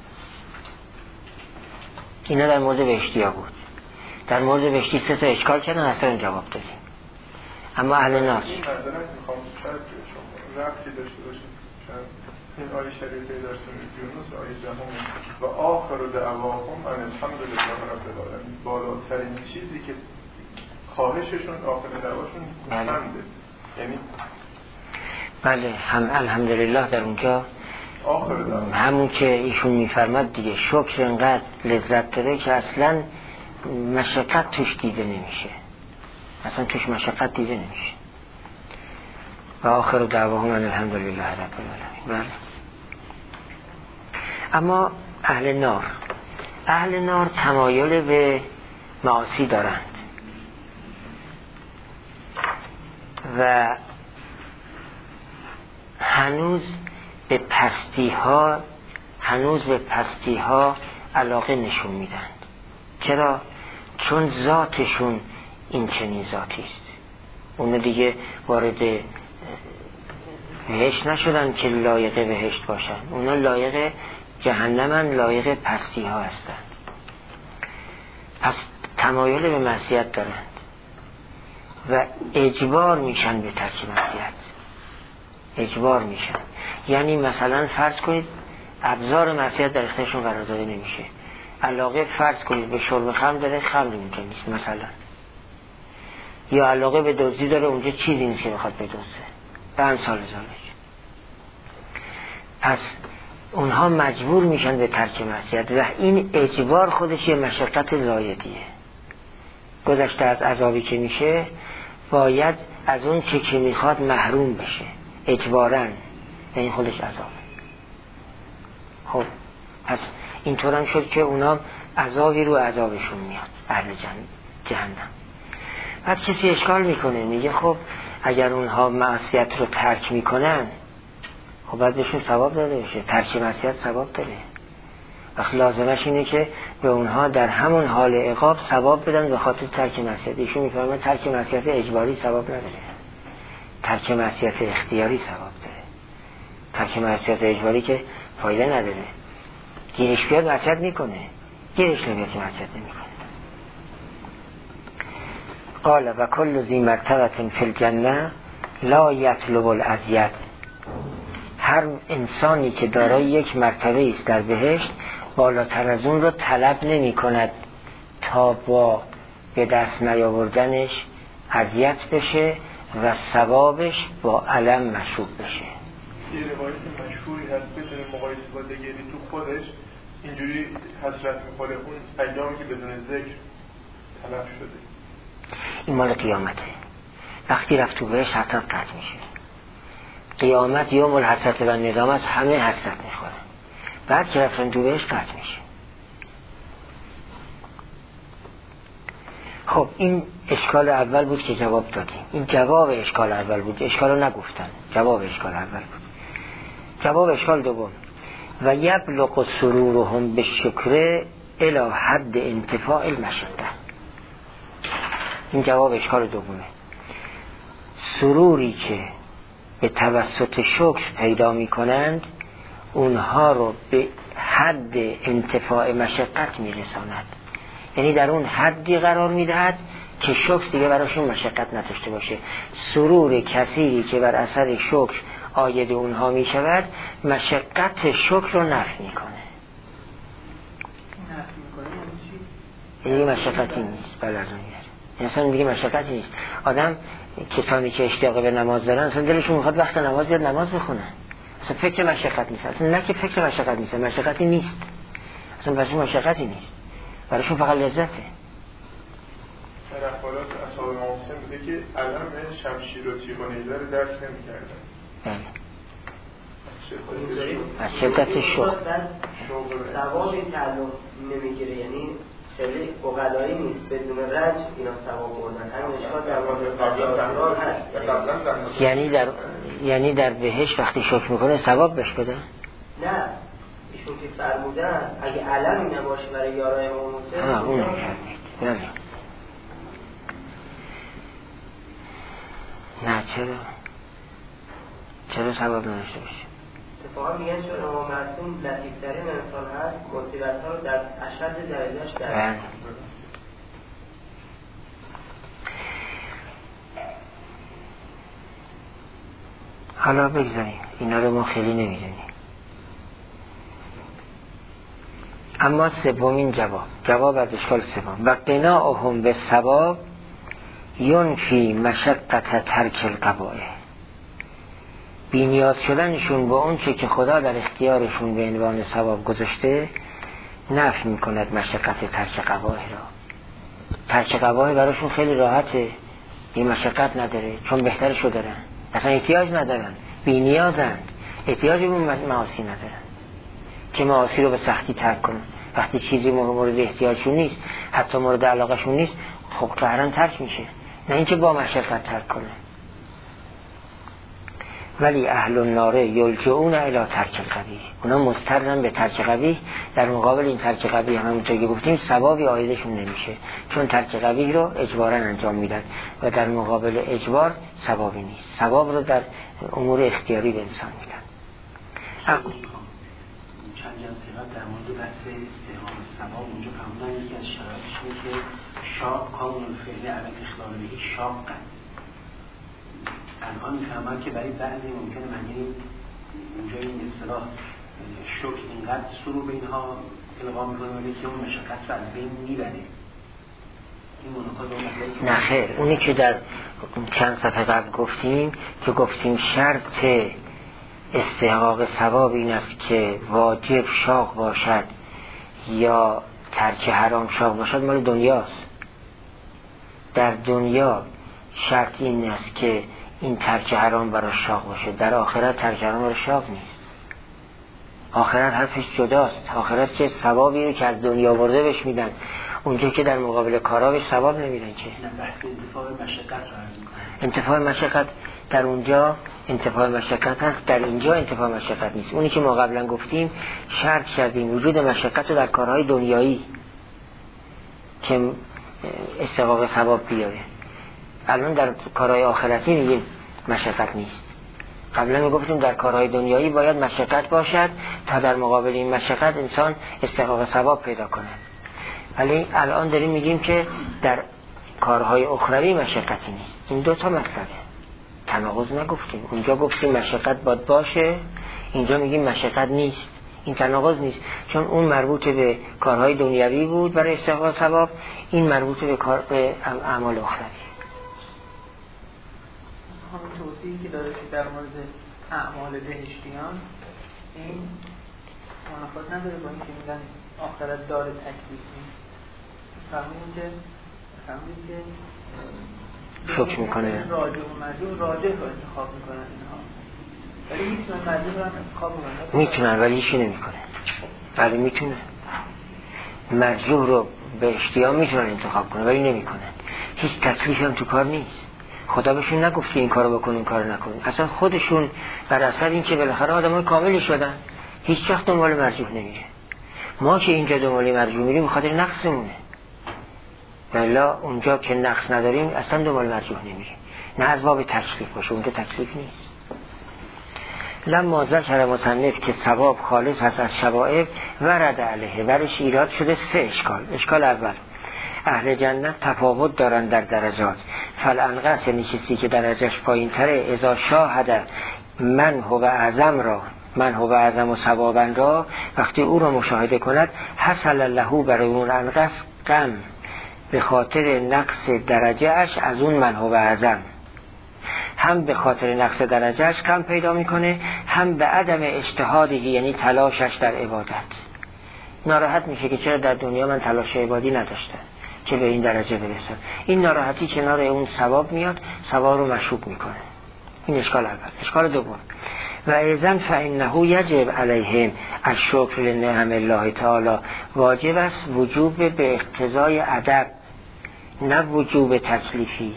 [SPEAKER 1] اینا در مورد بهشتی ها بود. در مورد بهشتی سه تا اشکال کردن، اصلا جواب دادیم. اما اهل نار چی؟
[SPEAKER 3] این مردنه میخوام شاید شما ربطی داشته باشید. این آیه شریفه در سوره یونس آیه جهان و آخر دعواهم ان الحمدلله رب العالمین، بالاترین چیزی که خواهششون آخر دعواشون حمده، یعنی
[SPEAKER 1] بله هم الحمدلله در اونجا
[SPEAKER 3] آخر دعوا
[SPEAKER 1] همون که ایشون میفرماد دیگه، شکر انقدر لذت داره که اصلا مشقت توش دیده نمیشه، اصلا توش مشقت دیده نمیشه. و آخر دعواهم ان الحمدلله رب العالمین. بله. اما اهل نار، اهل نار تمایل به معاصی دارند و هنوز به پستی ها هنوز به پستی ها علاقه نشون میدند. چرا؟ چون ذاتشون این چنین ذاتی است. اون دیگه وارد بهشت نشدن که لایق بهشت باشن، اونا لایق جهنمن، لایق پستی ها هستن. پس تمایل به معصیت دارند و اجبار میشن به ترک معصیت، اجبار میشن. یعنی مثلا فرض کنید ابزار معصیت در اختیارشون قرار داده نمیشه، علاقه فرض کنید به شرب خمر داره، خمر اونجا نیست مثلا، یا علاقه به دزدی داره، اونجا چیزی نیست که بخواد بدزده، به امثال ذالک. پس اونها مجبور میشن به ترک معصیت و این اجبار خودش یه مشقت زایدیه. گذشته از عذابی که میشه باید از اون چه که میخواد محروم بشه، اجباراً، این خودش عذابه. خب پس اینطور هم شد که اونا عذابی رو عذابشون میاد، اهل جهنم. بعد کسی اشکال میکنه، میگه خب اگر اونها معصیت رو ترک میکنن خب باید بهشون ثواب داده بشه، ترک معصیت ثواب داره. وقت لازمش اینه که به اونها در همون حال عقاب ثواب بدن به خاطر ترک معصیت. ایشون میفهمن ترک معصیت اجباری ثواب نداره، ترک معصیت اختیاری ثواب داره. ترک معصیت اجباری که فایده نداره، گیرش بیاد معصیت میکنه، گیرش نمیاد که معصیت نمیکنه. قال و کل ذی مرتبه فی الجنه لا یطلب الاذیت. هر انسانی که دارای یک مرتبه است در بهشت بالاتر از اون رو طلب نمی کند تا با به دست نیاوردنش اذیت بشه و ثوابش با الم مشروب بشه.
[SPEAKER 3] یه روایت مشهوری هست بدون مقایسه با دیگری تو خودش اینجوری حضرت میخوره اون ایامی که بدون ذکر طلب شده.
[SPEAKER 1] این مال قیامته. وقتی رفت تو بهشت حسرت قطع میشه. قیامت یوم الحسرت و ندام است، همه حسرت میخورن. بعد که رفتن تو بهشت قطع میشه. خب این اشکال اول بود که جواب دادیم. این جواب اشکال اول بود، اشکال رو نگفتن، جواب اشکال اول بود. جواب اشکال دوم و یبلغ سرورهم بالشکر الی حد انتفاع المشقه. این جواب اشکال دومه. سروری که به توسط شکر پیدا می کنند اونها رو به حد انتفاع مشقت می رساند، یعنی در اون حدی قرار می دهد که شکر دیگه براشون مشقت نداشته باشه. سرور کثیری که بر اثر شکر عاید اونها می شود مشقت شکر رو نفی می کنه. دیگه مشقتی نیست. بله از اون میاره. اصلا دیگه مشقتی نیست. آدم کسانی که اشتیاق به نماز دارن اصلا دلشون میخواد وقت نماز بیاد نماز بخونن، اصلا فکر مشقت نیست. اصلا نه که فکر مشقت نیست، مشقتی نیست، اصلا براشون مشقتی نیست، براشون فقط لذته.
[SPEAKER 3] در اخبارات اصحاب امام حسین بوده که علم شمشیر و تیغ و نیزه رو درک نمی‌کردن.
[SPEAKER 1] بله. از شدت شوق
[SPEAKER 4] ثوابی تعلق نمیگیره، یعنی خیلی اقلایی نیست، بدون رنج اینا ثواب بردن. همین اشکال در مورد قضیات هست.
[SPEAKER 1] یعنی در یعنی در بهشت وقتی شکر میکنه ثواب بهش بده؟
[SPEAKER 4] نه، ایشون که فرمودن اگه علمی نباشه برای یارای امام حسین
[SPEAKER 1] ها اون می‌فرمید. بله. نه چرا؟ چرا ثواب نداشته باشه؟
[SPEAKER 4] اتفاقا میگن چون امام معصوم لطیف‌ترین انسان هست، مصیبت‌ها رو در اشد درجه‌اش درک.
[SPEAKER 1] حالا بگذاریم اینا رو ما خیلی نمیدونیم. اما سومین جواب، جواب از اشکال سوم و قناعهم به ثواب ینفی مشقت ترک القبائح. بی نیاز شدنشون با اون چه که خدا در اختیارشون به عنوان ثواب گذاشته نفی میکند مشقت ترک قبائح را. ترک قبائح براشون خیلی راحته، این مشقت نداره چون بهترشو دارن، اصلا احتیاج ندارن، بی نیازند، احتیاج به معاصی ندارن که معاصی رو به سختی ترک کنن. وقتی چیزی مورد احتیاجشون نیست، حتی مورد علاقهشون نیست، خب قهرن ترک میشه، نه اینکه با مشقت ترک کنه. ولی اهل النار یلجؤون الی ترک القبیح، اونا مضطرن به ترک قبیح. در مقابل این ترک قبیح همونطور که گفتیم ثوابی عایدشون نمیشه، چون ترک قبیح رو اجبارا انجام میدن و در مقابل اجبار ثوابی نیست. ثواب رو در امور اختیاری به انسان میدن.
[SPEAKER 5] چند جلسه در مورد بحث استحقاق ثواب اونجا فهمیدن یکی از شرایطش اینه که شاق کامل فعل علت اخلال بهی شاقن. الان میفهمم که برای بعضی ممکنه معنی اونجا این اصطلاح شوک اینقدر سرو به اینها القا میکنه ولی که اون مشقت رو از بین میبره.
[SPEAKER 1] نه خیر، اونی که در چند صفحه قبل گفتیم که گفتیم شرط استحقاق ثواب این است که واجب شاق باشد یا ترک حرام شاق باشد، مال دنیاست. در دنیا شرط این است که این ترک حرام برای شاق باشه. در آخرت ترک حرام برای شاق نیست. آخرت حرفش جداست. آخرت که ثوابی رو که از دنیا برده بهش میدن، اونجا که در مقابل کارا بهش ثواب نمیدن. که
[SPEAKER 5] انتفاع مشقت رو عرض می‌کنه.
[SPEAKER 1] انتفاع مشقت در اونجا انتفاع مشقت هست، در اینجا انتفاع مشقت نیست. اونی که ما قبلا گفتیم شرط کردیم وجود مشقت رو در کارهای دنیایی که استحقاق ثواب بیاره. الان در کارهای آخرتی میگیم مشقت نیست. قبلا میگفتیم در کارهای دنیایی باید مشقت باشد تا در مقابل این مشقت انسان استحقاق ثواب پیدا کنه. ولی الان داریم میگیم که در کارهای اخروی مشقتی نیست. این دو تا مطلبه، تناقض نگفتیم. اونجا گفتیم مشقت باید باشه، اینجا میگیم مشقت نیست. این تناقض نیست، چون اون مربوط به کارهای دنیوی بود برای استحقاق ثواب، این مربوط به کار به اعمال اخروی.
[SPEAKER 2] همون توضیحی که داره که در مورد اعمال بهشتیان این منافات نداره با اینکه میگن آخرت داره تکلیف نیست. فهمید که فهمید که
[SPEAKER 1] شکر میکنه
[SPEAKER 2] راجع و مرجوع راجع رو انتخاب میکنن اینها، ولی میتونن مرجوع رو هم انتخاب کنن.
[SPEAKER 1] میتونن ولی هیچی نمیکنه. ولی میتونه مرجوع رو به اشتیام میتونن انتخاب کنن ولی نمیکنن. هیچ تکلیف هم تو کار نیست. خدا بهشون نگفت که این کارو بکن این کارو نکن. اصلا خودشون بر اثر این که بالاخره آدمای کاملی شدن هیچ وقت دنبال مرجوع نمیره. ما که اینجا دنبال مرجوع میریم به خاطر نقصمونه، والا اونجا که نقص نداریم اصلا دنبال مرجوع نمیریم. نه از باب تکلیف باشه، اونجا تکلیف نیست. لما ذکر مصنف که ثواب خالص هست از شوائب ورد علیه، برش ایراد شده سه اشکال. اشکال اول، اهل جنت تفاوت دارن در درجات. فالانقص یعنی کسی که درجهش پایین تره، اذا شاهد من هو اعظم را من هو اعظم و ثوابا را، وقتی او را مشاهده کند حصل له برای اون انقص غم به خاطر نقص درجه اش از اون من هو اعظم، هم به خاطر نقص درجه اش کم پیدا میکنه، هم به عدم اجتهادی یعنی تلاشش در عبادت. ناراحت میشه که چرا در دنیا من تلاش عبادی نداشتم که به این درجه برسم. این ناراحتی کنار اون ثواب میاد، ثواب رو مشوب میکنه. این اشکال اول. اشکال دوم، و ایضا فانه یجب علیهم الشکر لنعم الله تعالی، واجب است وجوب به اقتضای ادب نه وجوب تکلیفی.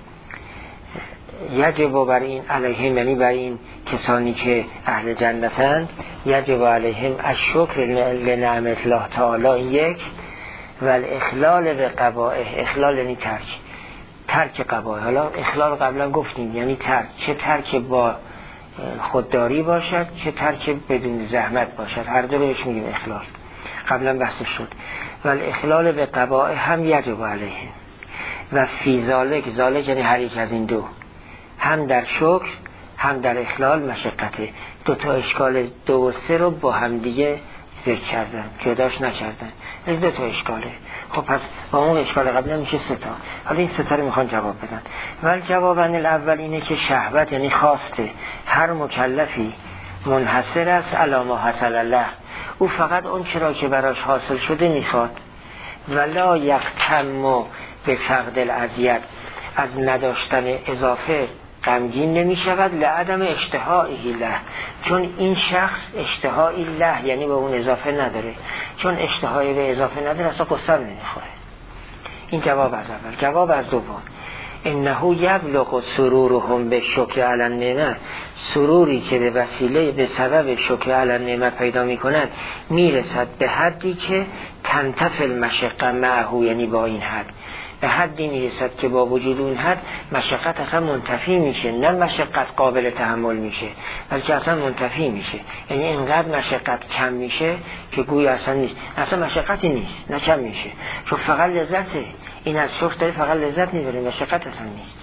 [SPEAKER 1] یجب بر این علیهم یعنی بر این کسانی که اهل جنتند، یجب علیهم الشکر لنعم الله تعالی، این یک، و الاخلال به قبائح، اخلال یعنی ترک ترک قبائح. حالا اخلال قبلا گفتیم یعنی ترک، چه ترک با خودداری باشد چه ترک بدون زحمت باشد، هر دو روش میگیم اخلال، قبلا بحث شد. و الاخلال به قبائح هم یجب علیهم و فی ذالک، ذالک یعنی هر یک از این دو، هم در شکر هم در اخلال مشقته. دو تا اشکال دو و سه رو با هم دیگه ذکر کردن، جداش نکردن. این دو تا اشکاله. خب پس با اون اشکال قبلی میشه سه تا. حالا این سه تا رو میخوان جواب بدن. ولی جوابن الاول اینه که شهوت یعنی خواسته هر مکلفی منحصر است علی ما حصل له، او فقط اون چرا که براش حاصل شده میخواد. ولا یغتم به فقد العذیت، از نداشتن اضافه غمگین نمی شود، لعدم اشتهایی له، چون این شخص اشتهایی له یعنی به اون اضافه نداره، چون اشتهایی به اضافه نداره اصلا قصر نمیخوره. این جواب از اول. جواب از دوم، انه یبلغ سرورهم به شکر علی النعمه، سروری که به وسیله به سبب شکر علی النعمه پیدا می کند میرسد به حدی که تنتفی المشقه معه، یعنی با این حد به حدی میرسد که با وجود اون حد مشقت اصلا منتفی میشه، نه مشقت قابل تحمل میشه بلکه اصلا منتفی میشه. یعنی اینقدر مشقت کم میشه که گوی اصلا نیست، اصلا مشقتی نیست، نه کم میشه، چون فقط لذته. این از شکر داره فقط لذت میبره، مشقت اصلا نیست.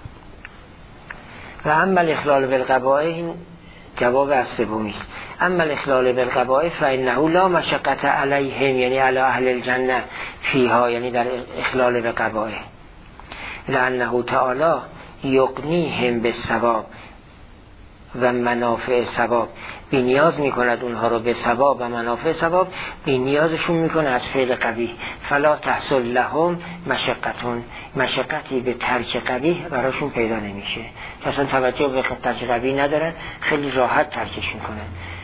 [SPEAKER 1] و اما الاخلال بالقبائح، این جواب از سومی است. اما الاخلال بالقبائح فانه لا مشقت علیهم یعنی علی اهل الجنه فیها، یعنی در اخلال بالقبائح، لانه تعالی یغنیهم بالثواب، و منافع ثواب، بی نیاز میکند اونها رو به ثواب و منافع ثواب، بی نیازشون میکنه از فعل قبیح. فلا تحصل لهم مشقتون، مشقتی به ترک قبیح براشون پیدا نمیشه، اصلا توجه به ترک قبیح ندارن، خیلی راحت ترکش میکنن.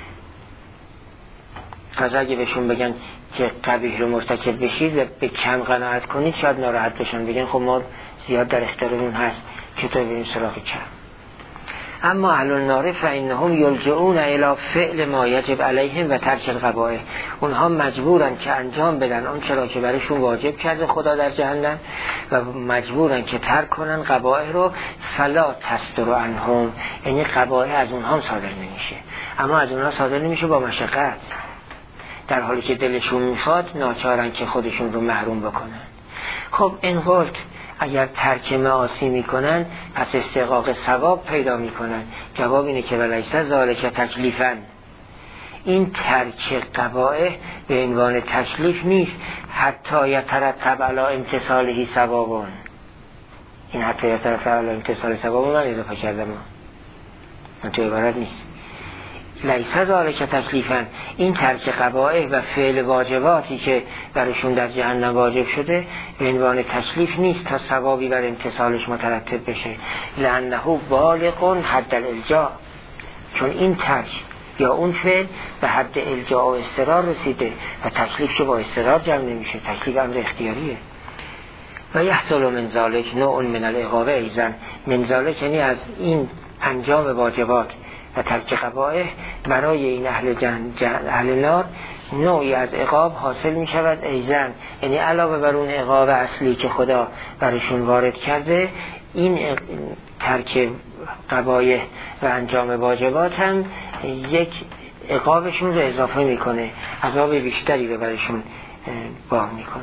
[SPEAKER 1] از اگه بهشون بگن که قبیح رو مرتکب بشید و به کم قناعت کنید شاید ناراحت بشن، بگن خب ما زیاد در اختیارمون هست، چطور بریم سراغ کم. اما اهل النار فانهم یلجؤون الی فعل ما یجب علیهم و ترک القبائح، اونها مجبورن که انجام بدن آن چرا که برایشون واجب کرده خدا در جهنم و مجبورن که ترک کنن قبائح رو. فلا تصدر عنهم، یعنی قبائح از اونها صادر نمیشه، اما از اونها صادر نمیشه با مشقت، در حالی که دلشون میخواد ناچارن که خودشون رو محروم بکنن. خب این قلت اگر ترک معاصی میکنن پس استحقاق ثواب پیدا میکنن. جواب اینه که ولیس ذالک تکلیفا، این ترک قبائح به عنوان تکلیف نیست، حتی یترتب علی امتثاله ثوابون، این حتی یترتب علی امتثال ثوابون من اضافه کردم، من تو عبارت نیست. لیس ذالک تکلیفا، این ترک قبائح و فعل واجباتی که برشون در جهنم واجب شده به عنوان تکلیف نیست تا ثوابی بر امتثالش مترتب بشه. لانه بالغ حد الالجاء، چون این ترک یا اون فعل به حد الجاء و اضطرار رسیده و تکلیف که با اضطرار جمع نمیشه، تکلیف امر اختیاریه. و یحصل من ذالک نوع من العقاب ایضا، من ذالک یعنی از این انجام واجبات و ترک قبائح برای این اهل جن جن اهل نار نوعی از عقاب حاصل می شود ایضا، یعنی علاوه بر اون عقاب اصلی که خدا برشون وارد کرده، این ترک قبائح و انجام واجبات هم یک عقابشون رو اضافه میکنه، عذاب بیشتری رو برشون بار میکنه.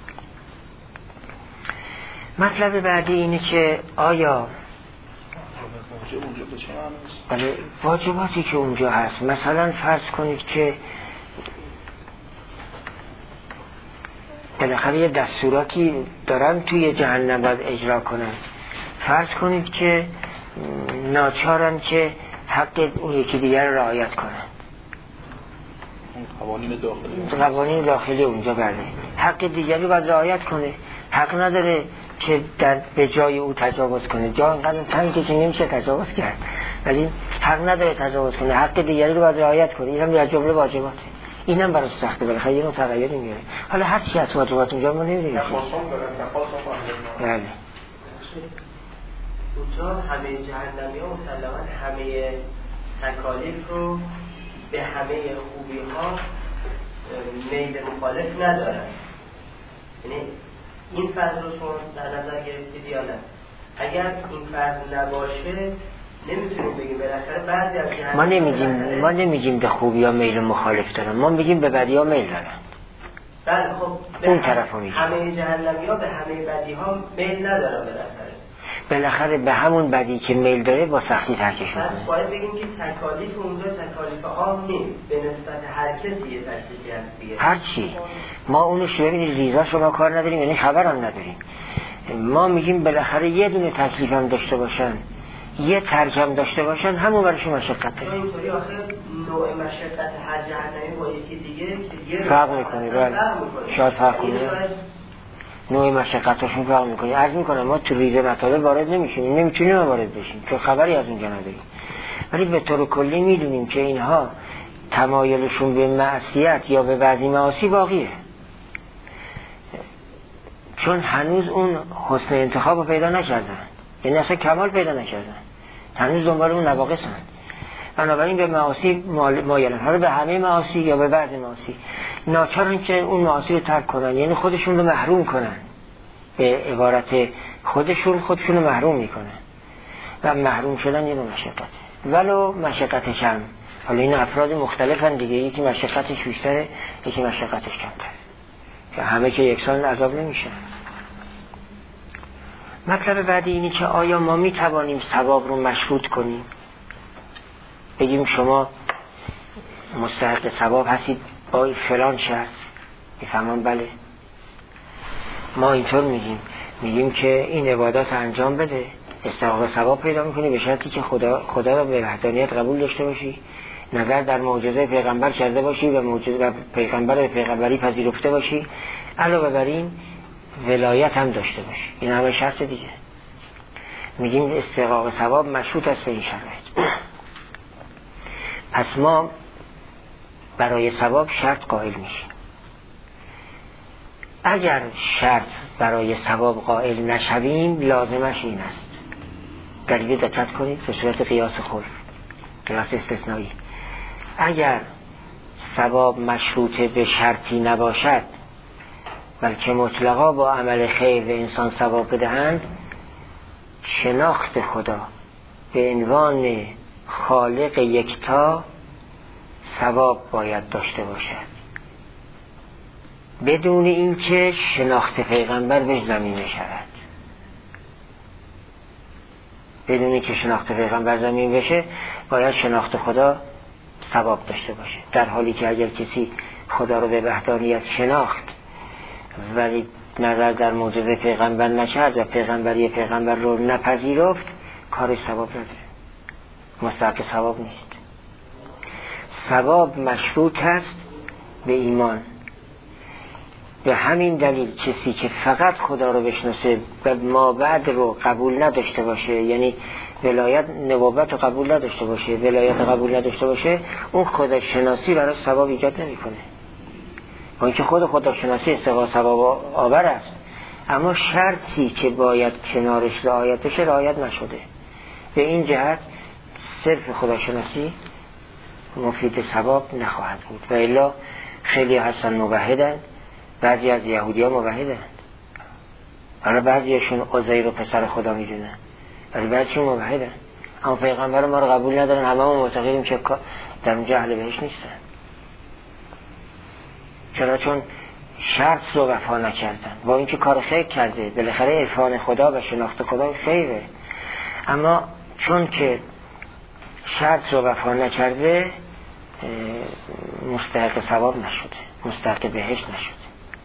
[SPEAKER 1] مطلب بعدی اینه که آیا بله واجباتی که اونجا هست، مثلا فرض کنید که بالاخره یه دستوراتی دارن توی جهنم باید اجرا کنن، فرض کنید که ناچارن که حق اون یکی دیگر رو رعایت کنن،
[SPEAKER 3] قوانین داخلی
[SPEAKER 1] قوانین داخلی اونجا بله حق دیگری باید رعایت کنه، حق نداره که در به جای او تجاوز کنه، جا انقدر تنگه که نمیشه تجاوز کرد، ولی حق نداره تجاوز کنه، حق دیگری رو باید رعایت کنه، این هم در جمله واجباته، این هم براش سخته، بالاخره یه نوع تغییری میاره. حالا هر چی از واجبات اونجا ما نمیدونیم بله
[SPEAKER 4] اونجا همه جهنمی ها مسلما همه تکالیف رو به همه خوبی ها میل مخالف ندارن، یعنی این فرض رو شما در نظر گرفتید یا نه؟ اگر این فرض نباشه نمیتونیم بگیم بالاخره بعضی از جهنمی
[SPEAKER 1] ما نمیگیم ما نمیگیم به خوبی ها میل مخالف دارن، ما میگیم به بدی ها میل دارن.
[SPEAKER 4] بله خب
[SPEAKER 1] اون طرف رو میگیم
[SPEAKER 4] همه جهنمی ها به همه بدی ها میل ندارن، بالاخره
[SPEAKER 1] بالاخره به همون بدی که میل داره با سختی ترکش میکنه.
[SPEAKER 4] پس باید بگیم که تکالیف اونجا تکالیف عام نیست، به نسبت هر کسی یه تکلیفی هست دیگه.
[SPEAKER 1] هر چی ما اونش ببینید ریزاش رو ما کار نداریم، یعنی خبر هم نداریم، ما میگیم بالاخره یه دونه تکلیف هم داشته باشن، یه ترک هم داشته باشن، همون برشون مشقته.
[SPEAKER 4] اینطوری آخر نوع مشقت هر جهنمی با یکی دیگه که
[SPEAKER 1] فرق میکنه، بله شاید فرق کنه، نوع مشقتاشون فرق میکنه. عرض میکنم ما تو ریزه مطالب وارد نمیشیم، نمیتونیم وارد بشیم که خبری از اونجا نداریم، ولی به طور کلی میدونیم که اینها تمایلشون به معصیت یا به بعضی معاصی باقیه، چون هنوز اون حسن انتخاب رو پیدا نکردن، یعنی اصلا کمال پیدا نکردن، هنوز دنبال اون نواقصن، بنابراین به معاصی مایلن، حالا به همه معاصی یا به بعضی معاصی، ناچارن که اون معاصی رو ترک کنن، یعنی خودشون رو محروم کنن، به عبارت خودشون خودشون رو محروم میکنن و محروم شدن یه مشقت، ولو مشقت کم. حالا این افراد مختلفن دیگه، یکی مشقتش بیشتره یکی مشقتش کمتره، که همه که یکسان عذاب نمیشن. مطلب بعدی اینی که آیا ما میتوانیم ثواب رو مشروط کنیم، بگیم شما مستحق ثواب هستید با فلان شرط، میفهمم بله ما اینطور میگیم، میگیم که این عبادات انجام بده استحقاق ثواب پیدا میکنی به شرطی که خدا خدا رو به وحدانیت قبول داشته باشی، نظر در معجزه پیغمبر کرده باشی و معجزه و پیغمبر به پیغمبری پذیرفته باشی، علاوه بر این ولایت هم داشته باشی. این همه شرط دیگه. میگیم استحقاق ثواب مشروط است به این شرایط. پس ما برای ثواب شرط قائل میشیم. اگر شرط برای ثواب قائل نشویم لازمش این است. دلیل دقت کنید به صورت قیاس خلف، قیاس استثنایی. اگر ثواب مشروط به شرطی نباشد بلکه مطلقا با عمل خیر به انسان ثواب بدهند، شناخت خدا به عنوان خالق یکتا ثواب باید داشته باشد، بدون اینکه شناخت پیغمبر بهش زمینه شود. بدون اینکه شناخت پیغمبر زمین بشه باید شناخت خدا ثواب داشته باشه. در حالی که اگر کسی خدا رو به وحدانیت شناخت ولی نظر در معجزه پیغمبر نکرد و پیغمبری پیغمبر رو نپذیرفت، کارش ثواب نداره، مستحق ثواب نیست. ثواب مشروط است به ایمان. به همین دلیل کسی که فقط خدا رو بشناسه و ما بعد رو قبول نداشته باشه، یعنی ولایت نبوت رو قبول نداشته باشه، ولایت قبول نداشته باشه، اون خدا شناسی برای ثواب ایجاد نمیکنه. با اینکه خود خدا شناسی استحقاق ثواب آور است، اما شرطی که باید کنارش رعایت بشه رعایت نشده. به این جهت صرف خدا شناسی مفید ثواب نخواهد بود. و الا خیلی هستن موحدن، بعضی از یهودی ها موحدن، حالا بعضیشون عزیر رو پسر خدا میدونن، ولی بعضیشون موحدن، اما پیغمبر ما رو قبول ندارن. همه ما معتقدیم که در اونجا اهل بهشت نیستن. چرا؟ چون شرط رو وفا نکردن، با اینکه کار خیر کرده، بالاخره عرفان خدا و شناخت خدا خیره، اما چون که شرط رو وفا نکرده مستحق ثواب نشده، مستحق بهشت نشده.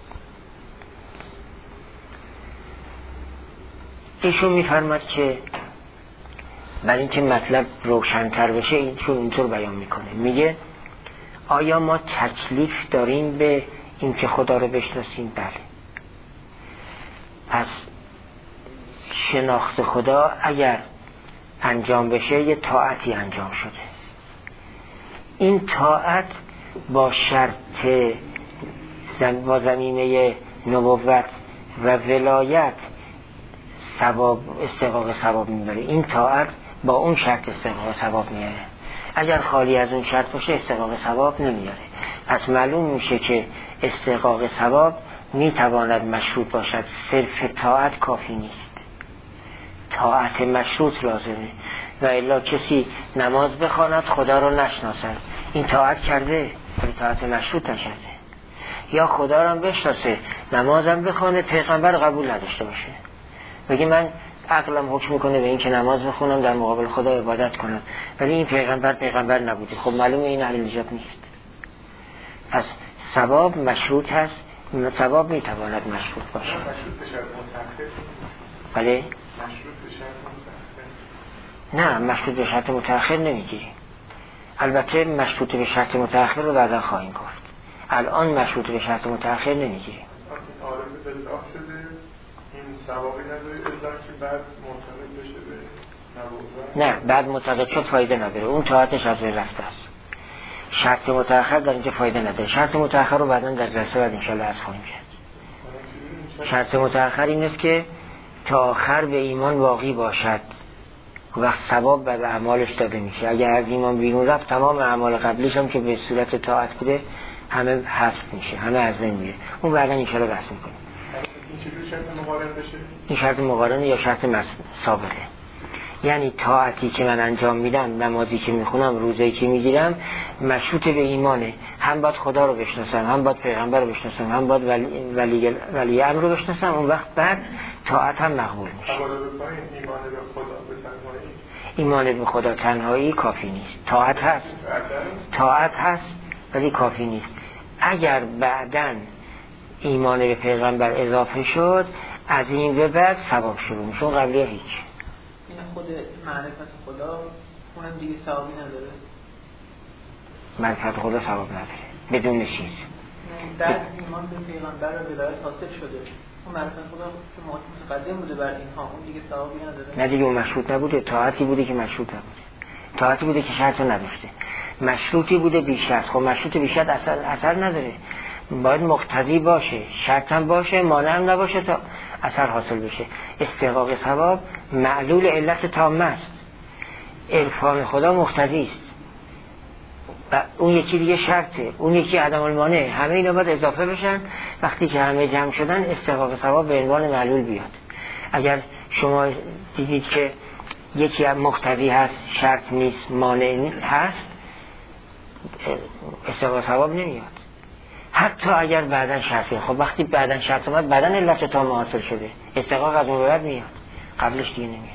[SPEAKER 1] ایشون میفرماد که برای اینکه مطلب روشن‌تر بشه ایشون اینطور بیان میکنه، میگه آیا ما تکلیف داریم به اینکه خدا رو بشناسیم؟ بله. پس شناخت خدا اگر انجام بشه یه طاعتی انجام شده. این طاعت با شرط با زمینه نبوت و ولایت ثواب استحقاق ثواب میبره. این طاعت با اون شرط استحقاق ثواب میاره. اگر خالی از اون شرط باشه استحقاق ثواب نمیاره. پس معلوم میشه که استحقاق ثواب میتواند مشروط باشد، صرف طاعت کافی نیست، طاعت مشروط لازمه. و الا کسی نماز بخواند خدا رو نشناسد، این طاعت کرده ولی طاعت مشروط نشده. یا خدا رو هم بشناسه نمازم بخونه پیغمبر قبول نداشته باشه، بگی من عقلم حکم میکنه به این که نماز بخونم در مقابل خدا عبادت کنم، ولی این پیغمبر پیغمبر نبوده، خب معلومه این اهل نجات نیست. پس ثواب مشروط هست، ثواب میتواند مشروط باشه.
[SPEAKER 3] مشروط به شرط متأخر.
[SPEAKER 1] بله؟
[SPEAKER 3] مشروط به شرط متأخر.
[SPEAKER 1] نه، مشروط به شرط متأخر نمیگیریم. البته مشروط به شرط متأخر رو بعدا خواهیم گفت. الان مشروط به شرط متأخر نمیگیریم.
[SPEAKER 3] عارف بالله شده این ثوابی نداره الا که بعد معتقد بشه به نبوت.
[SPEAKER 1] نه، بعد معتقد شد فایده نداره، اون طاعتش از بین رفته است. شرط متأخر در اینجا فایده نداره. شرط متأخر رو بعدا در جلسه بعد انشالله عرض خواهیم کرد. شرط متأخر این است که تا آخر به ایمان باقی باشد، وقت ثواب به اعمالش داده میشه. اگر از ایمان بیرون رفت تمام اعمال قبلیش هم که به صورت طاعت بوده همه حذف میشه، همه از بین میره. اون بعدا انشالله بحث میکنیم.
[SPEAKER 3] این چجوری شرط مقارن بشه؟
[SPEAKER 1] این شرط مقارنه یا شرط ثابته. یعنی طاعتی که من انجام میدم، نمازی که میخونم، روزه‌ای که میگیرم، مشروط به ایمانه. هم باید خدا رو بشناسم، هم باید پیغمبر رو بشناسم، هم باید ولی ولی, ولی امر رو بشناسم. اون وقت بعد طاعت هم مقبول میشه.
[SPEAKER 3] ایمان به خدا به تنهایی
[SPEAKER 1] ایمان به خدا تنهایی کافی نیست. طاعت هست، طاعت هست ولی کافی نیست. اگر بعداً ایمان به پیغمبر اضافه شد، از این به بعد ثواب شروع میشه، قبلی هیچ.
[SPEAKER 2] این خود معرفت خدا اونم دیگه ثوابی نداره؟
[SPEAKER 1] معرفت خدا ثواب نداره بدون چیز.
[SPEAKER 2] در ایمان به پیغمبر و ولایت حاصل شده، اون معرفت خدا که متقدم بوده بر اینها، اون دیگه ثوابی نداره؟
[SPEAKER 1] نه دیگه، اون مشروط نبوده، طاعتی بوده که مشروط نبوده، طاعتی بوده که شرط نداشته، مشروطی بوده بی شرط. خب مشروط بی شرط اثر اثر نداره، باید مقتضی باشه، شرط هم باشه، مانع هم نباشه تا اثر حاصل بشه. استحقاق ثواب معلول علت تامه است، عرفان خدا مقتضی است و اون یکی دیگه شرطه، اون یکی عدم المانع. همه اینا باید اضافه بشن، وقتی که همه جمع شدن استحقاق ثواب به عنوان معلول بیاد. اگر شما دیدید که یکی مقتضی هست، شرط نیست، مانع هست، استحقاق ثواب نمیاد. حتی اگر بعدن شرطه، خب وقتی بعدن شرط اومد، بعدن علت تام حاصل شده، استحقاق از اون بعد میاد، قبلش دیگه نمیاد.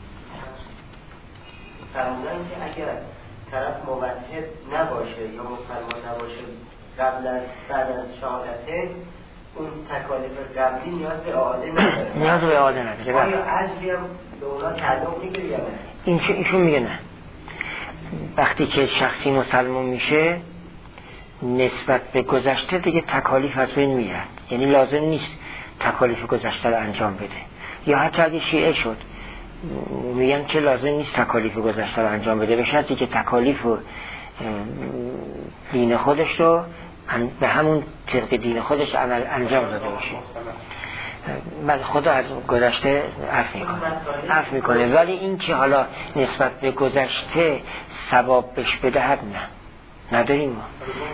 [SPEAKER 4] فرمودن که اگر طرف موحد نباشه یا مسلمان نباشه قبل از بعد از شهادته، اون تکالیف قبلی نیاز به اعاده نداره.
[SPEAKER 1] نیاز به اعاده نداره.
[SPEAKER 4] آیا اجری هم به اونا تعلق میگیره یا نه؟
[SPEAKER 1] این ایشون میگه نه. وقتی که شخصی مسلمان میشه نسبت به گذشته دیگه تکالیف از بین میرن، یعنی لازم نیست تکالیف گذشته رو انجام بده. یا حتی اگه شیعه شد میگن که لازم نیست تکالیف گذشته رو انجام بده، به شرطی که تکالیف و دین خودش رو به همون طریق دین خودش عمل انجام داده باشه. بعد خدا از گذشته عفو میکنه عفو میکنه ولی این که حالا نسبت به گذشته ثواب بهش بدهد نه، نداریم ما.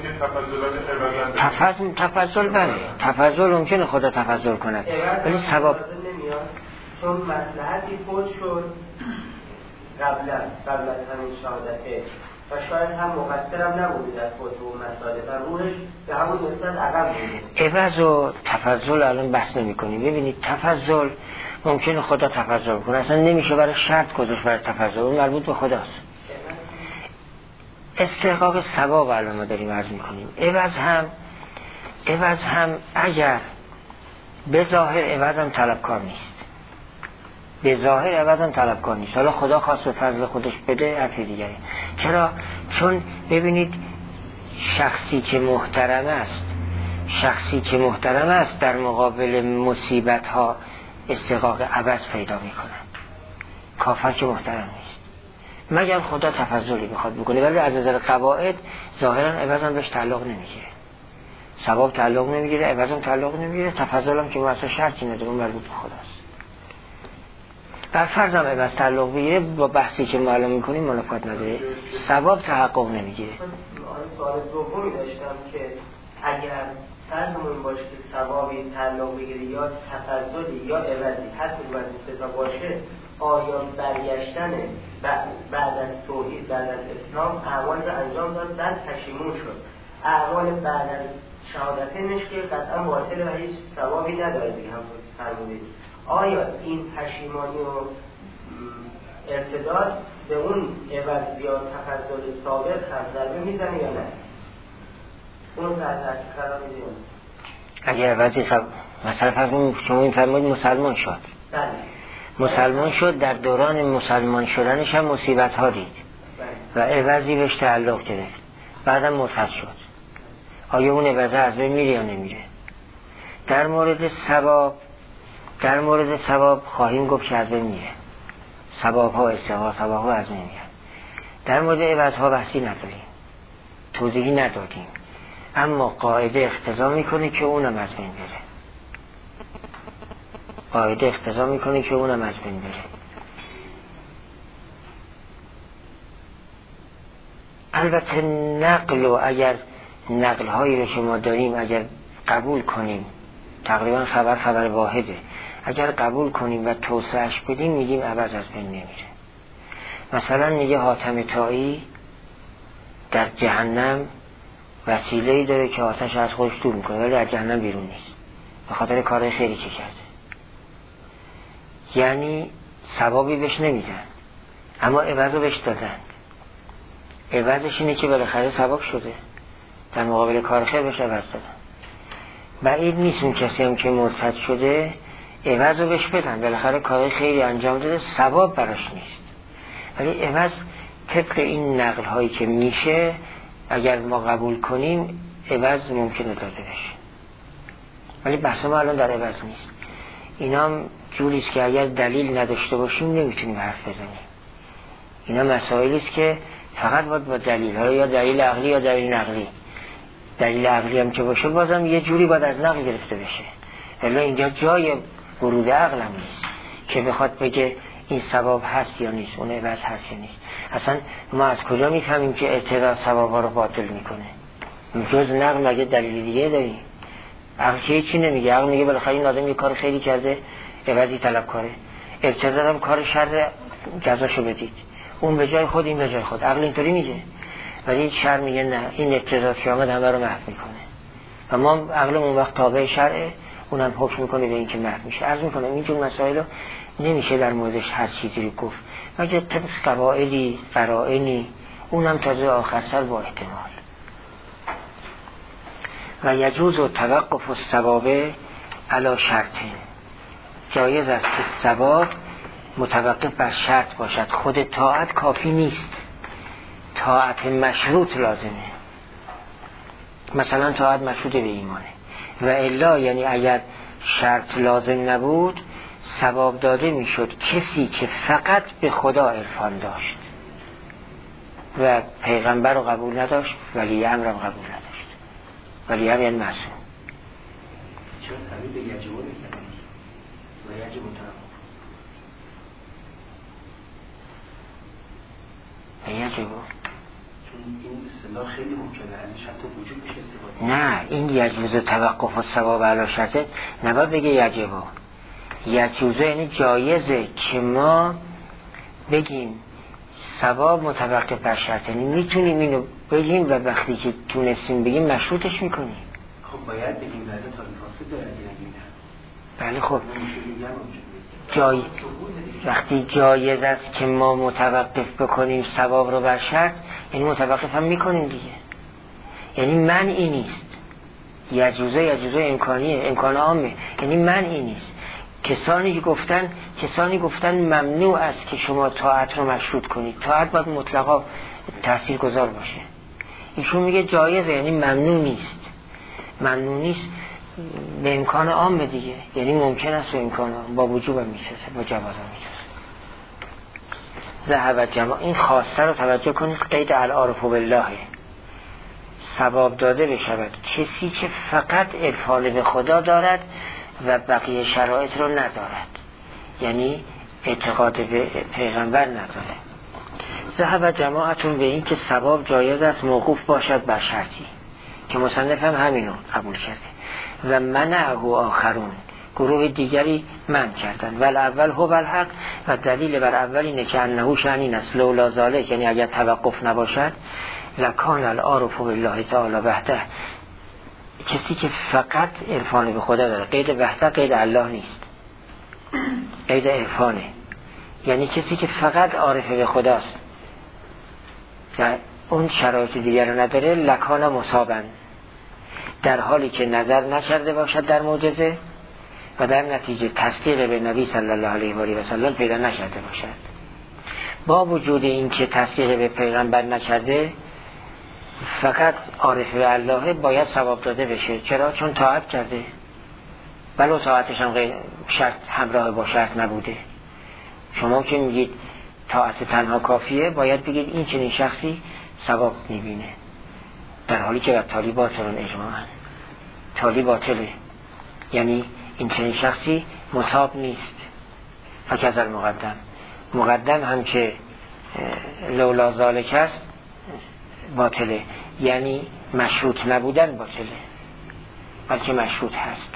[SPEAKER 1] تفضل تفضل بله، تفضل ممکنه خدا تفضل کند ولی ثواب
[SPEAKER 4] نمیاد، چون مصلحتی فوت شد قبلا قبل از همین شهادته و شاید هم مقصرم نبوده در فوت و مسائل و روحش به همون نسبت عقب بوده.
[SPEAKER 1] عوض و تفضل الان بحث نمی کنیم. ببینید تفضل ممکنه خدا تفضل کنه، اصلا نمیشه برای شرط گذاشت برای تفضل، اون مربوط به خداست. استحقاق ثواب الان ما داریم عرض میکنیم. عوض هم عوض هم اگر به ظاهر عوض هم طلبکار نیست، به ظاهر عوض هم طلبکار نیست، حالا خدا خواست به فضل خودش بده حرف دیگری. چرا؟ چون ببینید شخصی که محترم است، شخصی که محترم است در مقابل مصیبت ها استحقاق عوض پیدا میکنه. کافر که محترم نیست مگر خدا تفضلی بخواد بکنه، ولی از نظر قواعد ظاهرا عوض هم بهش تعلق نمیگیره، ثواب تعلق نمیگیره، عوض هم تعلق نمیگیره، تفضل هم که اصلا شرطی نداره، اون مربوط به خداست. بر فرض هم عوض تعلق بگیره با بحثی که معلوم میکنیم منافات نداره، ثواب تحقق نمیگیره.
[SPEAKER 4] سوال دومی داشتم که اگر فرضمون باشه که ثوابی تعلق بگیره یا تفضلی یا عوضی هر کدوم از این سه تا باشه، آیا برگشتن بعد از توحید بعد از اسلام اعمال رو انجام داد بعد پشیمون شد، اعمال بعد از شهادتش که قطعا باطله و هیچ ثوابی نداره دیگه همون فرمودید، آیا این پشیمانی و ارتداد به اون عوض یا تفضل سابق هم ضربه میزنه یا نه؟ اون تحت تاثیر قرار میده؟
[SPEAKER 1] اگر عوضی خب مثلا فرض شما این فرمودید مسلمان شد،
[SPEAKER 4] بله
[SPEAKER 1] مسلمان شد، در دوران مسلمان شدنش هم مصیبت ها دید و عوضی بهش تعلق گرفت، بعدم مرتد شد، آیا اون عوضه از بین میره یا نمیره؟ در مورد ثواب در مورد ثواب خواهیم گفت که از بین میره، ثواب ها استحقاق ثواب ها از بین میره. در مورد عوض ها بحثی نداریم، توضیحی ندادیم، اما قاعده اقتضا میکنه که اونم از بین بره، قاعده اقتضا میکنه که اونم از بین بره. البته نقل و اگر نقل هایی رو شما داریم اگر قبول کنیم، تقریبا خبر خبر واحده، اگر قبول کنیم و توسعهش بدیم میگیم عوض از بین نمیره. مثلا میگه حاتم طایی در جهنم وسیله‌ای داره که آتش از خودش دور میکنه ولی در جهنم بیرون نیست، به خاطر کارهای خیلی که کرده، یعنی ثوابی بهش نمیدن اما عوض رو بهش دادن. عوضش اینه که بالاخره ثواب شده، در مقابل کار خیر بهش عوض دادن. بعید نیست اون کسی هم که مرتد شده عوض رو بهش بدن، بالاخره کارهای خیلی انجام داده، ثواب براش نیست. ولی عوض طبق این نقل هایی که میشه اگر ما قبول کنیم عوض ممکنه داده بشه، ولی بحث ما الان در عوض نیست. اینا هم جوریست که اگر دلیل نداشته باشیم نمیتونیم حرف بزنیم. اینا مسائلیست که فقط باید با دلیل، حالا یا دلیل عقلی یا دلیل نقلی. دلیل عقلی هم که باشه بازم یه جوری باید از نقل گرفته بشه، ولی اینجا جای ورود عقل هم نیست که بخواد بگه این ثواب هست یا نیست، اون عوض هست یا نیست. اصلا ما از کجا میفهمیم که اعتراض ثواب ها رو باطل میکنه؟ جز نقل مگه دلیل دیگه داریم؟ عقل که هیچی نمیگه. عقل میگه بالاخره این آدم یه کار خیلی کرده، عوضی طلب کاره، ابتدا هم کار شر جزاشو بدید، اون به جای خود این به جای خود. عقل اینطوری میگه، ولی شر میگه نه، این ابتدا که آمد همه رو محو میکنه و ما عقلمون اون وقت تابع شرعه، اونم حکم میکنه به این که محو میشه. عرض میکنم اینجور مسائل رو نمیشه در موردش هر چیزی رو گفت مگه طبق قواعدی قرائنی، اونم تازه آخر سر با احتمال. و یجوز و توقف و ثواب علی شرطین، جایز است که ثواب متوقف بر شرط باشد. خود طاعت کافی نیست، طاعت مشروط لازمه. مثلا طاعت مشروط به ایمانه و الا، یعنی اگر شرط لازم نبود ثواب داده میشد کسی که فقط به خدا عرفان داشت و پیغمبر رو قبول نداشت، ولی امر رو قبول نداشت. ولی امر یعنی معصوم.
[SPEAKER 5] چرا تعبیر به یجب نکردن و یجب
[SPEAKER 1] توقف؟ یجب
[SPEAKER 5] چون این اصطلاح خیلی ممکنه ازش حتی وجود میشه استفاده.
[SPEAKER 1] نه، این یجوز توقف و ثواب علی شرطه نباید بگه یجبه. یجوزه یعنی جایزه که ما بگیم ثواب متوقف بر شرط، یعنی میتونیم اینو بگیم و وقتی که تونستیم بگیم مشروطش میکنیم.
[SPEAKER 5] خب باید بگیم در تا فاسد داره نگیم.
[SPEAKER 1] بله خب جای وقتی جایز است که ما متوقف بکنیم ثواب رو بر شرط، یعنی متوقف هم میکنیم دیگه، یعنی منعی نیست. یجوزه یجوزه امکانیه، امکان عامه، یعنی منعی نیست. کسانی که گفتن کسانی گفتن ممنوع است که شما طاعت رو مشروط کنید، طاعت باید مطلقا تأثیر گذار باشه. ایشون میگه جایزه، یعنی ممنوع نیست. ممنوع نیست به امکان عام دیگه، یعنی ممکن است به امکان عام، با وجوب هم میسازه، با جواز هم میسازه. ذهب جماع، این خاصه رو توجه کنید، قید العارف بالله، ثواب داده بشود کسی که فقط عرفان به خدا دارد و بقیه شرایط رو ندارد، یعنی اعتقاد به پیغمبر نداره. ذهب جماعتون به این که ثواب جایز است موقوف باشد بر شرطی که مصنف هم همینو قبول کرده. و منعه آخرون، گروه دیگری منع کردن. ول اول هو الحق، و دلیل بر اول اینه که انه شأن است لولا ذالک، یعنی اگر توقف نباشد لکان العارف بالله تعالی وحده، کسی که فقط عرفان به خدا داره، قید وحده قید الله نیست، قید عرفانه، یعنی کسی که فقط عارف به خداست و اون شرایط دیگر رو نداره، لکان مصابن، در حالی که نظر نکرده باشد در معجزه و در نتیجه تصدیق به نبی صلی الله علیه و آله و سلم پیدا نکرده باشد. با وجود این که تصدیق به پیغمبر نکرده، فقط عارف به الله باید ثواب داده بشه. چرا؟ چون طاعت کرده، ولو طاعتش هم غیر شرط همراه با شرط نبوده. شما که میگید طاعت تنها کافیه، باید بگید این چنین شخصی ثواب میبینه، در حالی که تالی باطلون اجماعاً، تالی باطله، یعنی این چنین شخصی مصاب نیست. فکذا المقدم، مقدم هم که لولا ذالک است باطله، یعنی مشروط نبودن باطله، بلکه مشروط هست.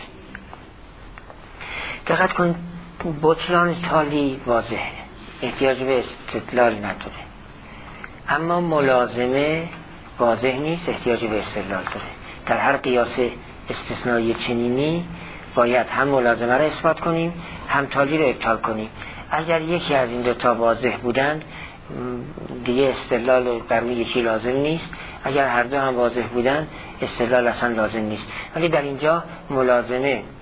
[SPEAKER 1] دقت کن، بطلان تالی واضحه، احتیاج به استدلال نداره، اما ملازمه واضح نیست، احتیاج به استدلال داره. در هر قیاس استثنایی چنینی باید هم ملازمه را اثبات کنیم، هم تالی را ابطال کنیم. اگر یکی از این دو تا واضح بودند دیگه استدلال بر روی یکی لازم نیست، اگر هر دو هم واضح بودند استدلال اصلا لازم نیست. ولی در اینجا ملازمه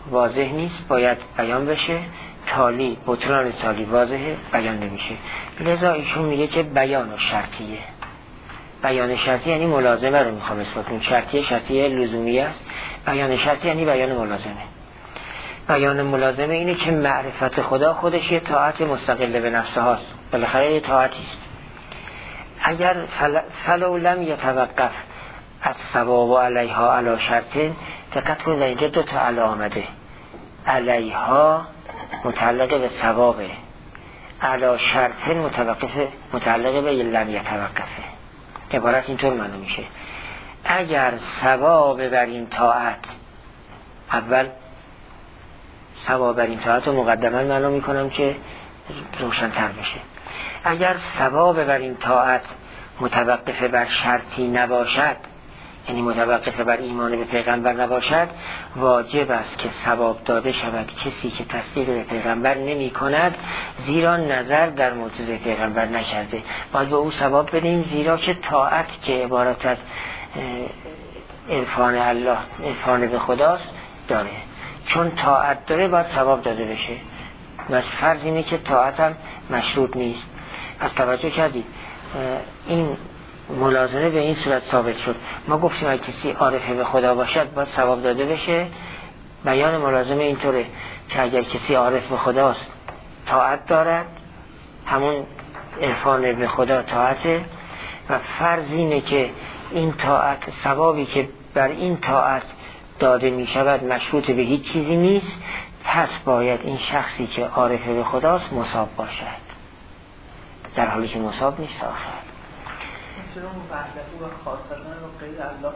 [SPEAKER 1] واضح نیست، باید بیان بشه. تالی، بطلان تالی واضحه، بیان نمیشه. لذا ایشون میگه که بیان شرطیه. بیان شرطی یعنی ملازمه رو میخوام اثبات کنم. شرطیه شرطیه لزومی است. بیان شرطی یعنی بیان ملازمه. بیان ملازمه اینه که معرفت خدا خودش یه طاعت مستقل به نفسه هاست، بالاخره یه طاعتی است. اگر فل... فلو لم یتوقف از ثواب و علیها علی شرطه، دقت کنید اینجا دو تا علی آمده. علیها متعلق به ثوابه، علی شرطه متوقف متعلق به لم یتوقفه. عبارت اینطور معنی میشه اگر ثواب بر این طاعت، اول ثواب بر این طاعت رو مقدما معنا میکنم که روشن‌تر بشه. اگر ثواب بر این طاعت متوقف بر شرطی نباشد، یعنی متوقف بر ایمان به پیغمبر نباشد، واجب است که ثواب داده شود کسی که تصدیق به پیغمبر نمی کند، زیرا نظر در معجزه پیغمبر نکرده. باید به او ثواب بدیم، زیرا که طاعت که عبارت از عرفان الله، عرفان به خداست داره. چون طاعت داره باید ثواب داده بشه. و فرض اینه که طاعت هم مشروط نیست. از توجه کردید این ملازمه به این صورت ثابت شد. ما گفتیم اگه کسی عارف به خدا باشد باید ثواب داده بشه. بیان ملازمه اینطوره که اگر کسی عارف به خداست، طاعت دارد، همون عرفان به خدا طاعته، و فرض اینه که این طاعت، ثوابی که بر این طاعت داده می شود مشروط به هیچ چیزی نیست، پس باید این شخصی که عارف به خداست مصاب باشد، در حالی که مصاب نیست آخر.
[SPEAKER 2] چرا اون وحدت و خاصتن رو غیر الله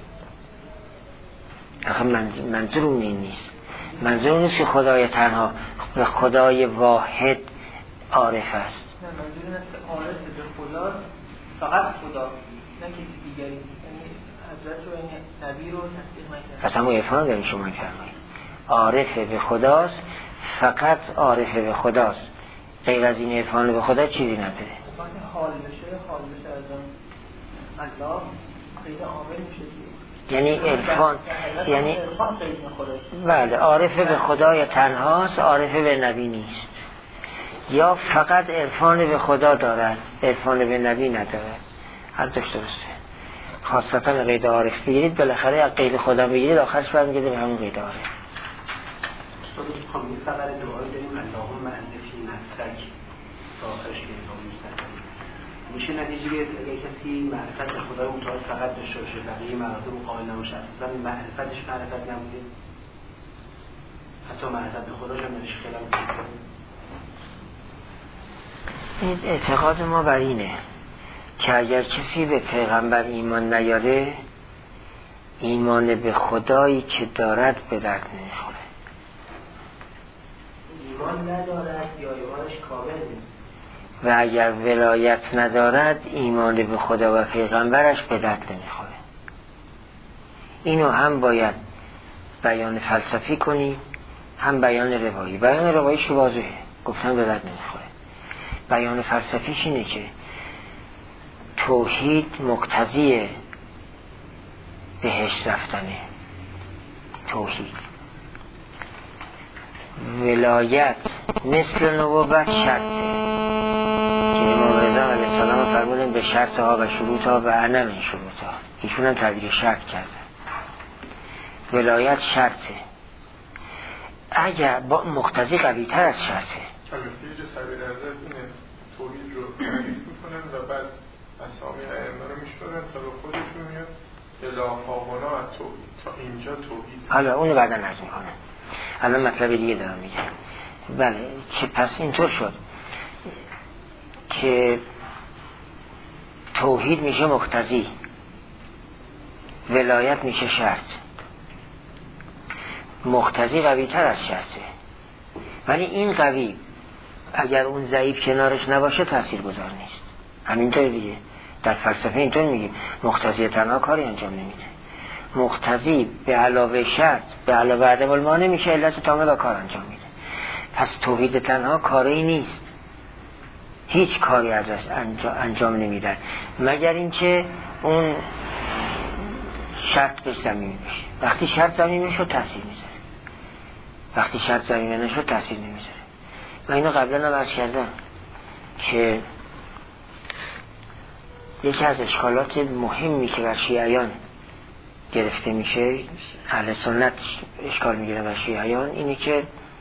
[SPEAKER 2] نمیدید؟
[SPEAKER 1] آخه منظور اون این نیست. منظور اون نیست که خدای تنها به خدای واحد عارف است.
[SPEAKER 2] نه، منظور این است که عارف به خداست، فقط خدا، نه کسی دیگری. یعنی حضرت رو، این نبی رو تصدیق نکرد.
[SPEAKER 1] پس همون عرفان داریم شما می‌فرمایید. عارف به خداست، فقط عارف به خداست، غیر از این عرفان به خدا چیزی نداره.
[SPEAKER 2] وقتی حال بشه، حال بشه از الله غیر عامل میشه.
[SPEAKER 1] یعنی عرفان، یعنی بله، عارف به خدا تنهاست، عارف به نبی نیست. یا فقط عرفان به خدا دارد، عرفان به نبی ندارد. هر دوش درسته. خاصتا غیر عارف بگیرید، بالاخره از غیر خدا بگیرید، آخرش برمیگرده به همون غیر عارف.
[SPEAKER 5] استاد میخوام این خبر دعایی داریم اللهم انت فی نفسک تا آخرش که میشه نتیجه اگه کسی معرفت خدای متعال فقط داشته باشه، بقیه مراتب و قائل نباشه، اصلا معرفتش معرفت نبوده، حتی معرفت به خداش هم نمیشه خیلی بکنه.
[SPEAKER 1] این اعتقاد ما بر اینه که اگر کسی به پیغمبر ایمان نیاره، ایمان به خدایی که دارد به درد نمیخوره.
[SPEAKER 4] ایمان ندارد یا ایمانش کامل نیست.
[SPEAKER 1] و اگر ولایت ندارد، ایمان به خدا و پیغمبرش به درد نمیخوره. اینو هم باید بیان فلسفی کنی، هم بیان روایی. بیان رواییش واضحه، گفتن به درد نمیخوره. بیان فلسفیش اینه که توحید مقتضی بهشت رفتنه. توحید، ولایت مثل نبوت شرطه که امام رضا علیه السلام فرمودن به شرط ها و شروط ها و اعلم این شروط ها. ایشون هم تعبیر شرط کردن. ولایت شرطه، اگر با مقتضی قوی تر از شرطه.
[SPEAKER 3] البته یه سبیل ازت اینه توحید رو تعریف میکنن و بعد اسامی ائمه رو میشورن تا به خودشون میاد الهاهانا از توحید، تا اینجا توحید.
[SPEAKER 1] حالا اونو بعدا عرض میکنن. الان مطلب دیگه دارم میگم. بله، که پس اینطور شد که توحید میشه مقتضی، ولایت میشه شرط. مقتضی قوی تر از شرطه، ولی این قوی اگر اون ضعیف کنارش نباشه تأثیر گذار نیست. همینطور دیگه در فلسفه اینطور میگیم مقتضی تنها کاری انجام نمیده. مقتضی به علاوه شرط به علاوه عدم المانع میشه علت تامه و کار انجام میده. پس توحید تنها کاری نیست، هیچ کاری ازش انجام نمیدن مگر اینکه اون شرط بهش زمین بشه. وقتی شرط زمین بشه تأثیر میذاره. وقتی شرط ضمیمه نشد تاثیر نمیذاره. من اینو قبلا هم عرض کردم که یکی از اشکالات مهمی که بر شیعیان گرفته میشه، اهل سنت اشکال میگیره بر شیعیان، اینه که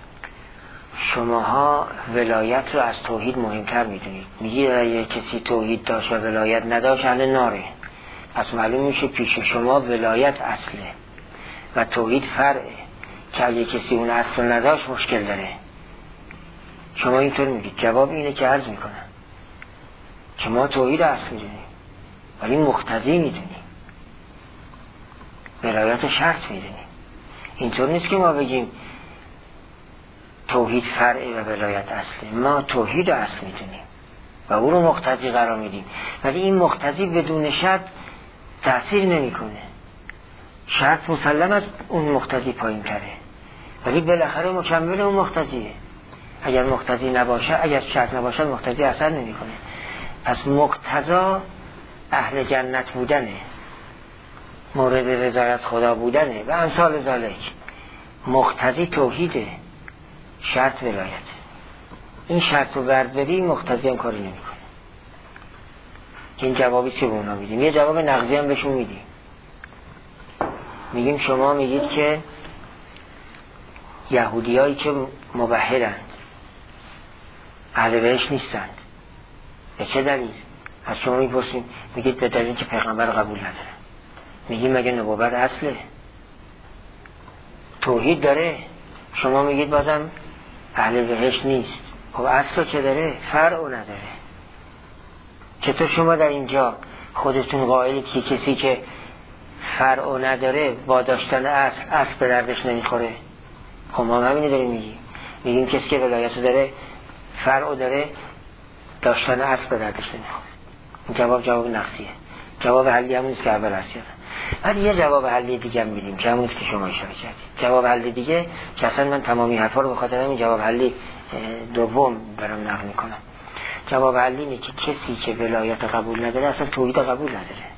[SPEAKER 1] شماها ولایت رو از توحید مهمتر میدونید. میگید اگه کسی توحید داشت و ولایت نداشت اهل ناره. پس معلوم میشه پیش شما ولایت اصله و توحید فرعه، که اگه کسی اون اصل نداشت مشکل داره. شما اینطور میگید. جواب اینه که عرض میکنم که ما توحید اصل میدونیم ولی مقتضی میدونیم، ولایت شرط میدونیم. اینطور نیست که ما بگیم توحید فرعه و ولایت اصله. ما توحید اصل میدونیم و او رو مقتضی قرار میدیم، ولی این مقتضی بدون شرط تأثیر نمیکنه. شرط مسلم از اون مقتضی پایین تره، ولی بالاخره مکمل اون مقتضیه. اگر مقتضی نباشه، اگر شرط نباشه، مقتضی اثر نمیکنه. پس مقتضا اهل جنت بودنه، مورد رضایت خدا بودنه و امثال ذالک. مقتضی توحیده، شرط ولایت. این شرط رو برداری مقتضی هم کاری نمیکنه. که این جوابی که به اونا میدیم. یه جواب نقضی هم بهشون میدیم. میگیم شما میگید که یهودی هایی که مبهرند اهل بهشت نیستند. به چه دلیل؟ از شما میپرسیم، میگید به دلیل که پیغمبر قبول نداره. میگیم مگه نبوت اصله؟ توحید داره، شما میگید بازم اهل بهشت نیست. خب اصل چه داره؟ فرع نداره. چطور شما در اینجا خودتون قائلید که کسی که فرع نداره با داشتن اصل اصل به دردش نمیخوره؟ خب ما همینی داریم میگیم. میگیم کسی که ولایت داره، فرع داره، داشتن اصل به دردش نمیخوره. این جواب جواب نقصیه. جواب حلی همون است که اول هست. ولی یه جواب حلی دیگه هم میدیم که همون است که شما اشاره کردید. جواب حلی دیگه که اصلا من تمامی حرفا رو به خاطر همین جواب حلی دوم برام نقل میکنم. جواب حلی اینه که کسی که ولایت قبول نداره اصلا توحید قبول نداره.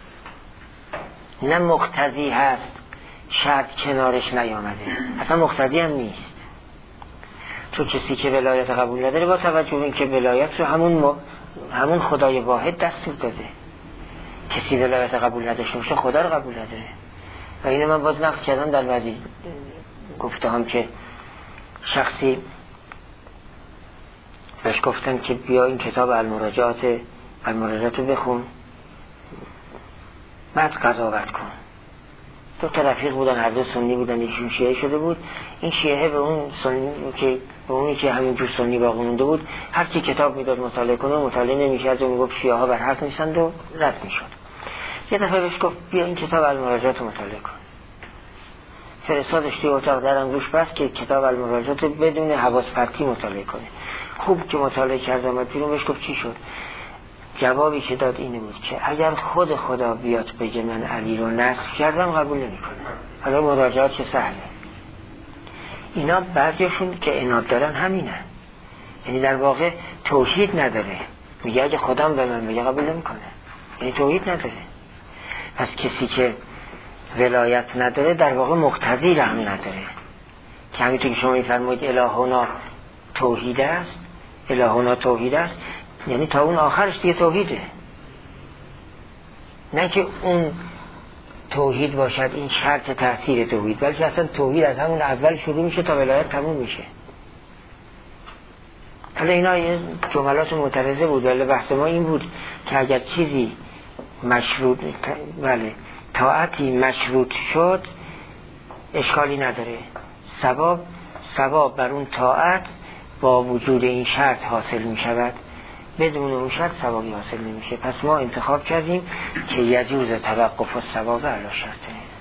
[SPEAKER 1] نه مقتضی هست، شرط کنارش نیامده، اصلا مقتضی هم نیست. چون کسی که ولایت قبول نداره با توجه به اینکه ولایت رو همون م... همون خدای واحد دستور داده. کسی ولایت قبول نداشته باشه خدا رو قبول نداره. و اینو من باز نقل کردم در بعضی گفته هم که شخصی بهش گفتن که بیا این کتاب المراجعات المراجعات رو بخون بعد قضاوت کن. دو تا رفیق بودن، هر دو سنی بودن، یکیشون شیعه شده بود. این شیعه به اون سنی که به اونی که همینجور سنی باقی مونده بود هر کی کتاب میداد مطالعه کنه مطالعه نمی‌کرد و میگفت شیعه ها بر حق نیستند و رد میشد. یه دفعه بهش گفت بیا این کتاب المراجعات رو مطالعه کن. فرستادش توی اتاق، درم روش بست که کتاب المراجعات بدون حواس پرتی مطالعه کنه. خوب که مطالعه کرد اومد بیرون، بهش گفت چی شد؟ جوابی که داد اینه بود که اگر خود خدا بیاد بگه من علی رو نصب کردم قبول نمی‌کنه. حالا مراجعات چه سهله. اینا بعضیشون که عناد دارن همینن. یعنی در واقع توحید نداره. میگه اگه خودم به من بگه قبول نمی‌کنه. یعنی توحید نداره. پس کسی که ولایت نداره در واقع مقتضی رو هم نداره. که همینطور که شما می‌فرمایید الهونا توحید است، الهونا توحید است، یعنی تا اون آخرش دیگه توحیده. نه که اون توحید باشد این شرط تأثیر توحید، بلکه اصلا توحید از همون اول شروع میشه تا ولایت تموم میشه. حالا اینا یه جملات معترضه بود، ولی بحث ما این بود که اگر چیزی مشروط بله طاعتی مشروط شد اشکالی نداره. ثواب ثواب بر اون طاعت با وجود این شرط حاصل میشود، بدون اون شرط ثوابی حاصل نمیشه. پس ما انتخاب کردیم که یجوز توقف الثواب علی شرطه.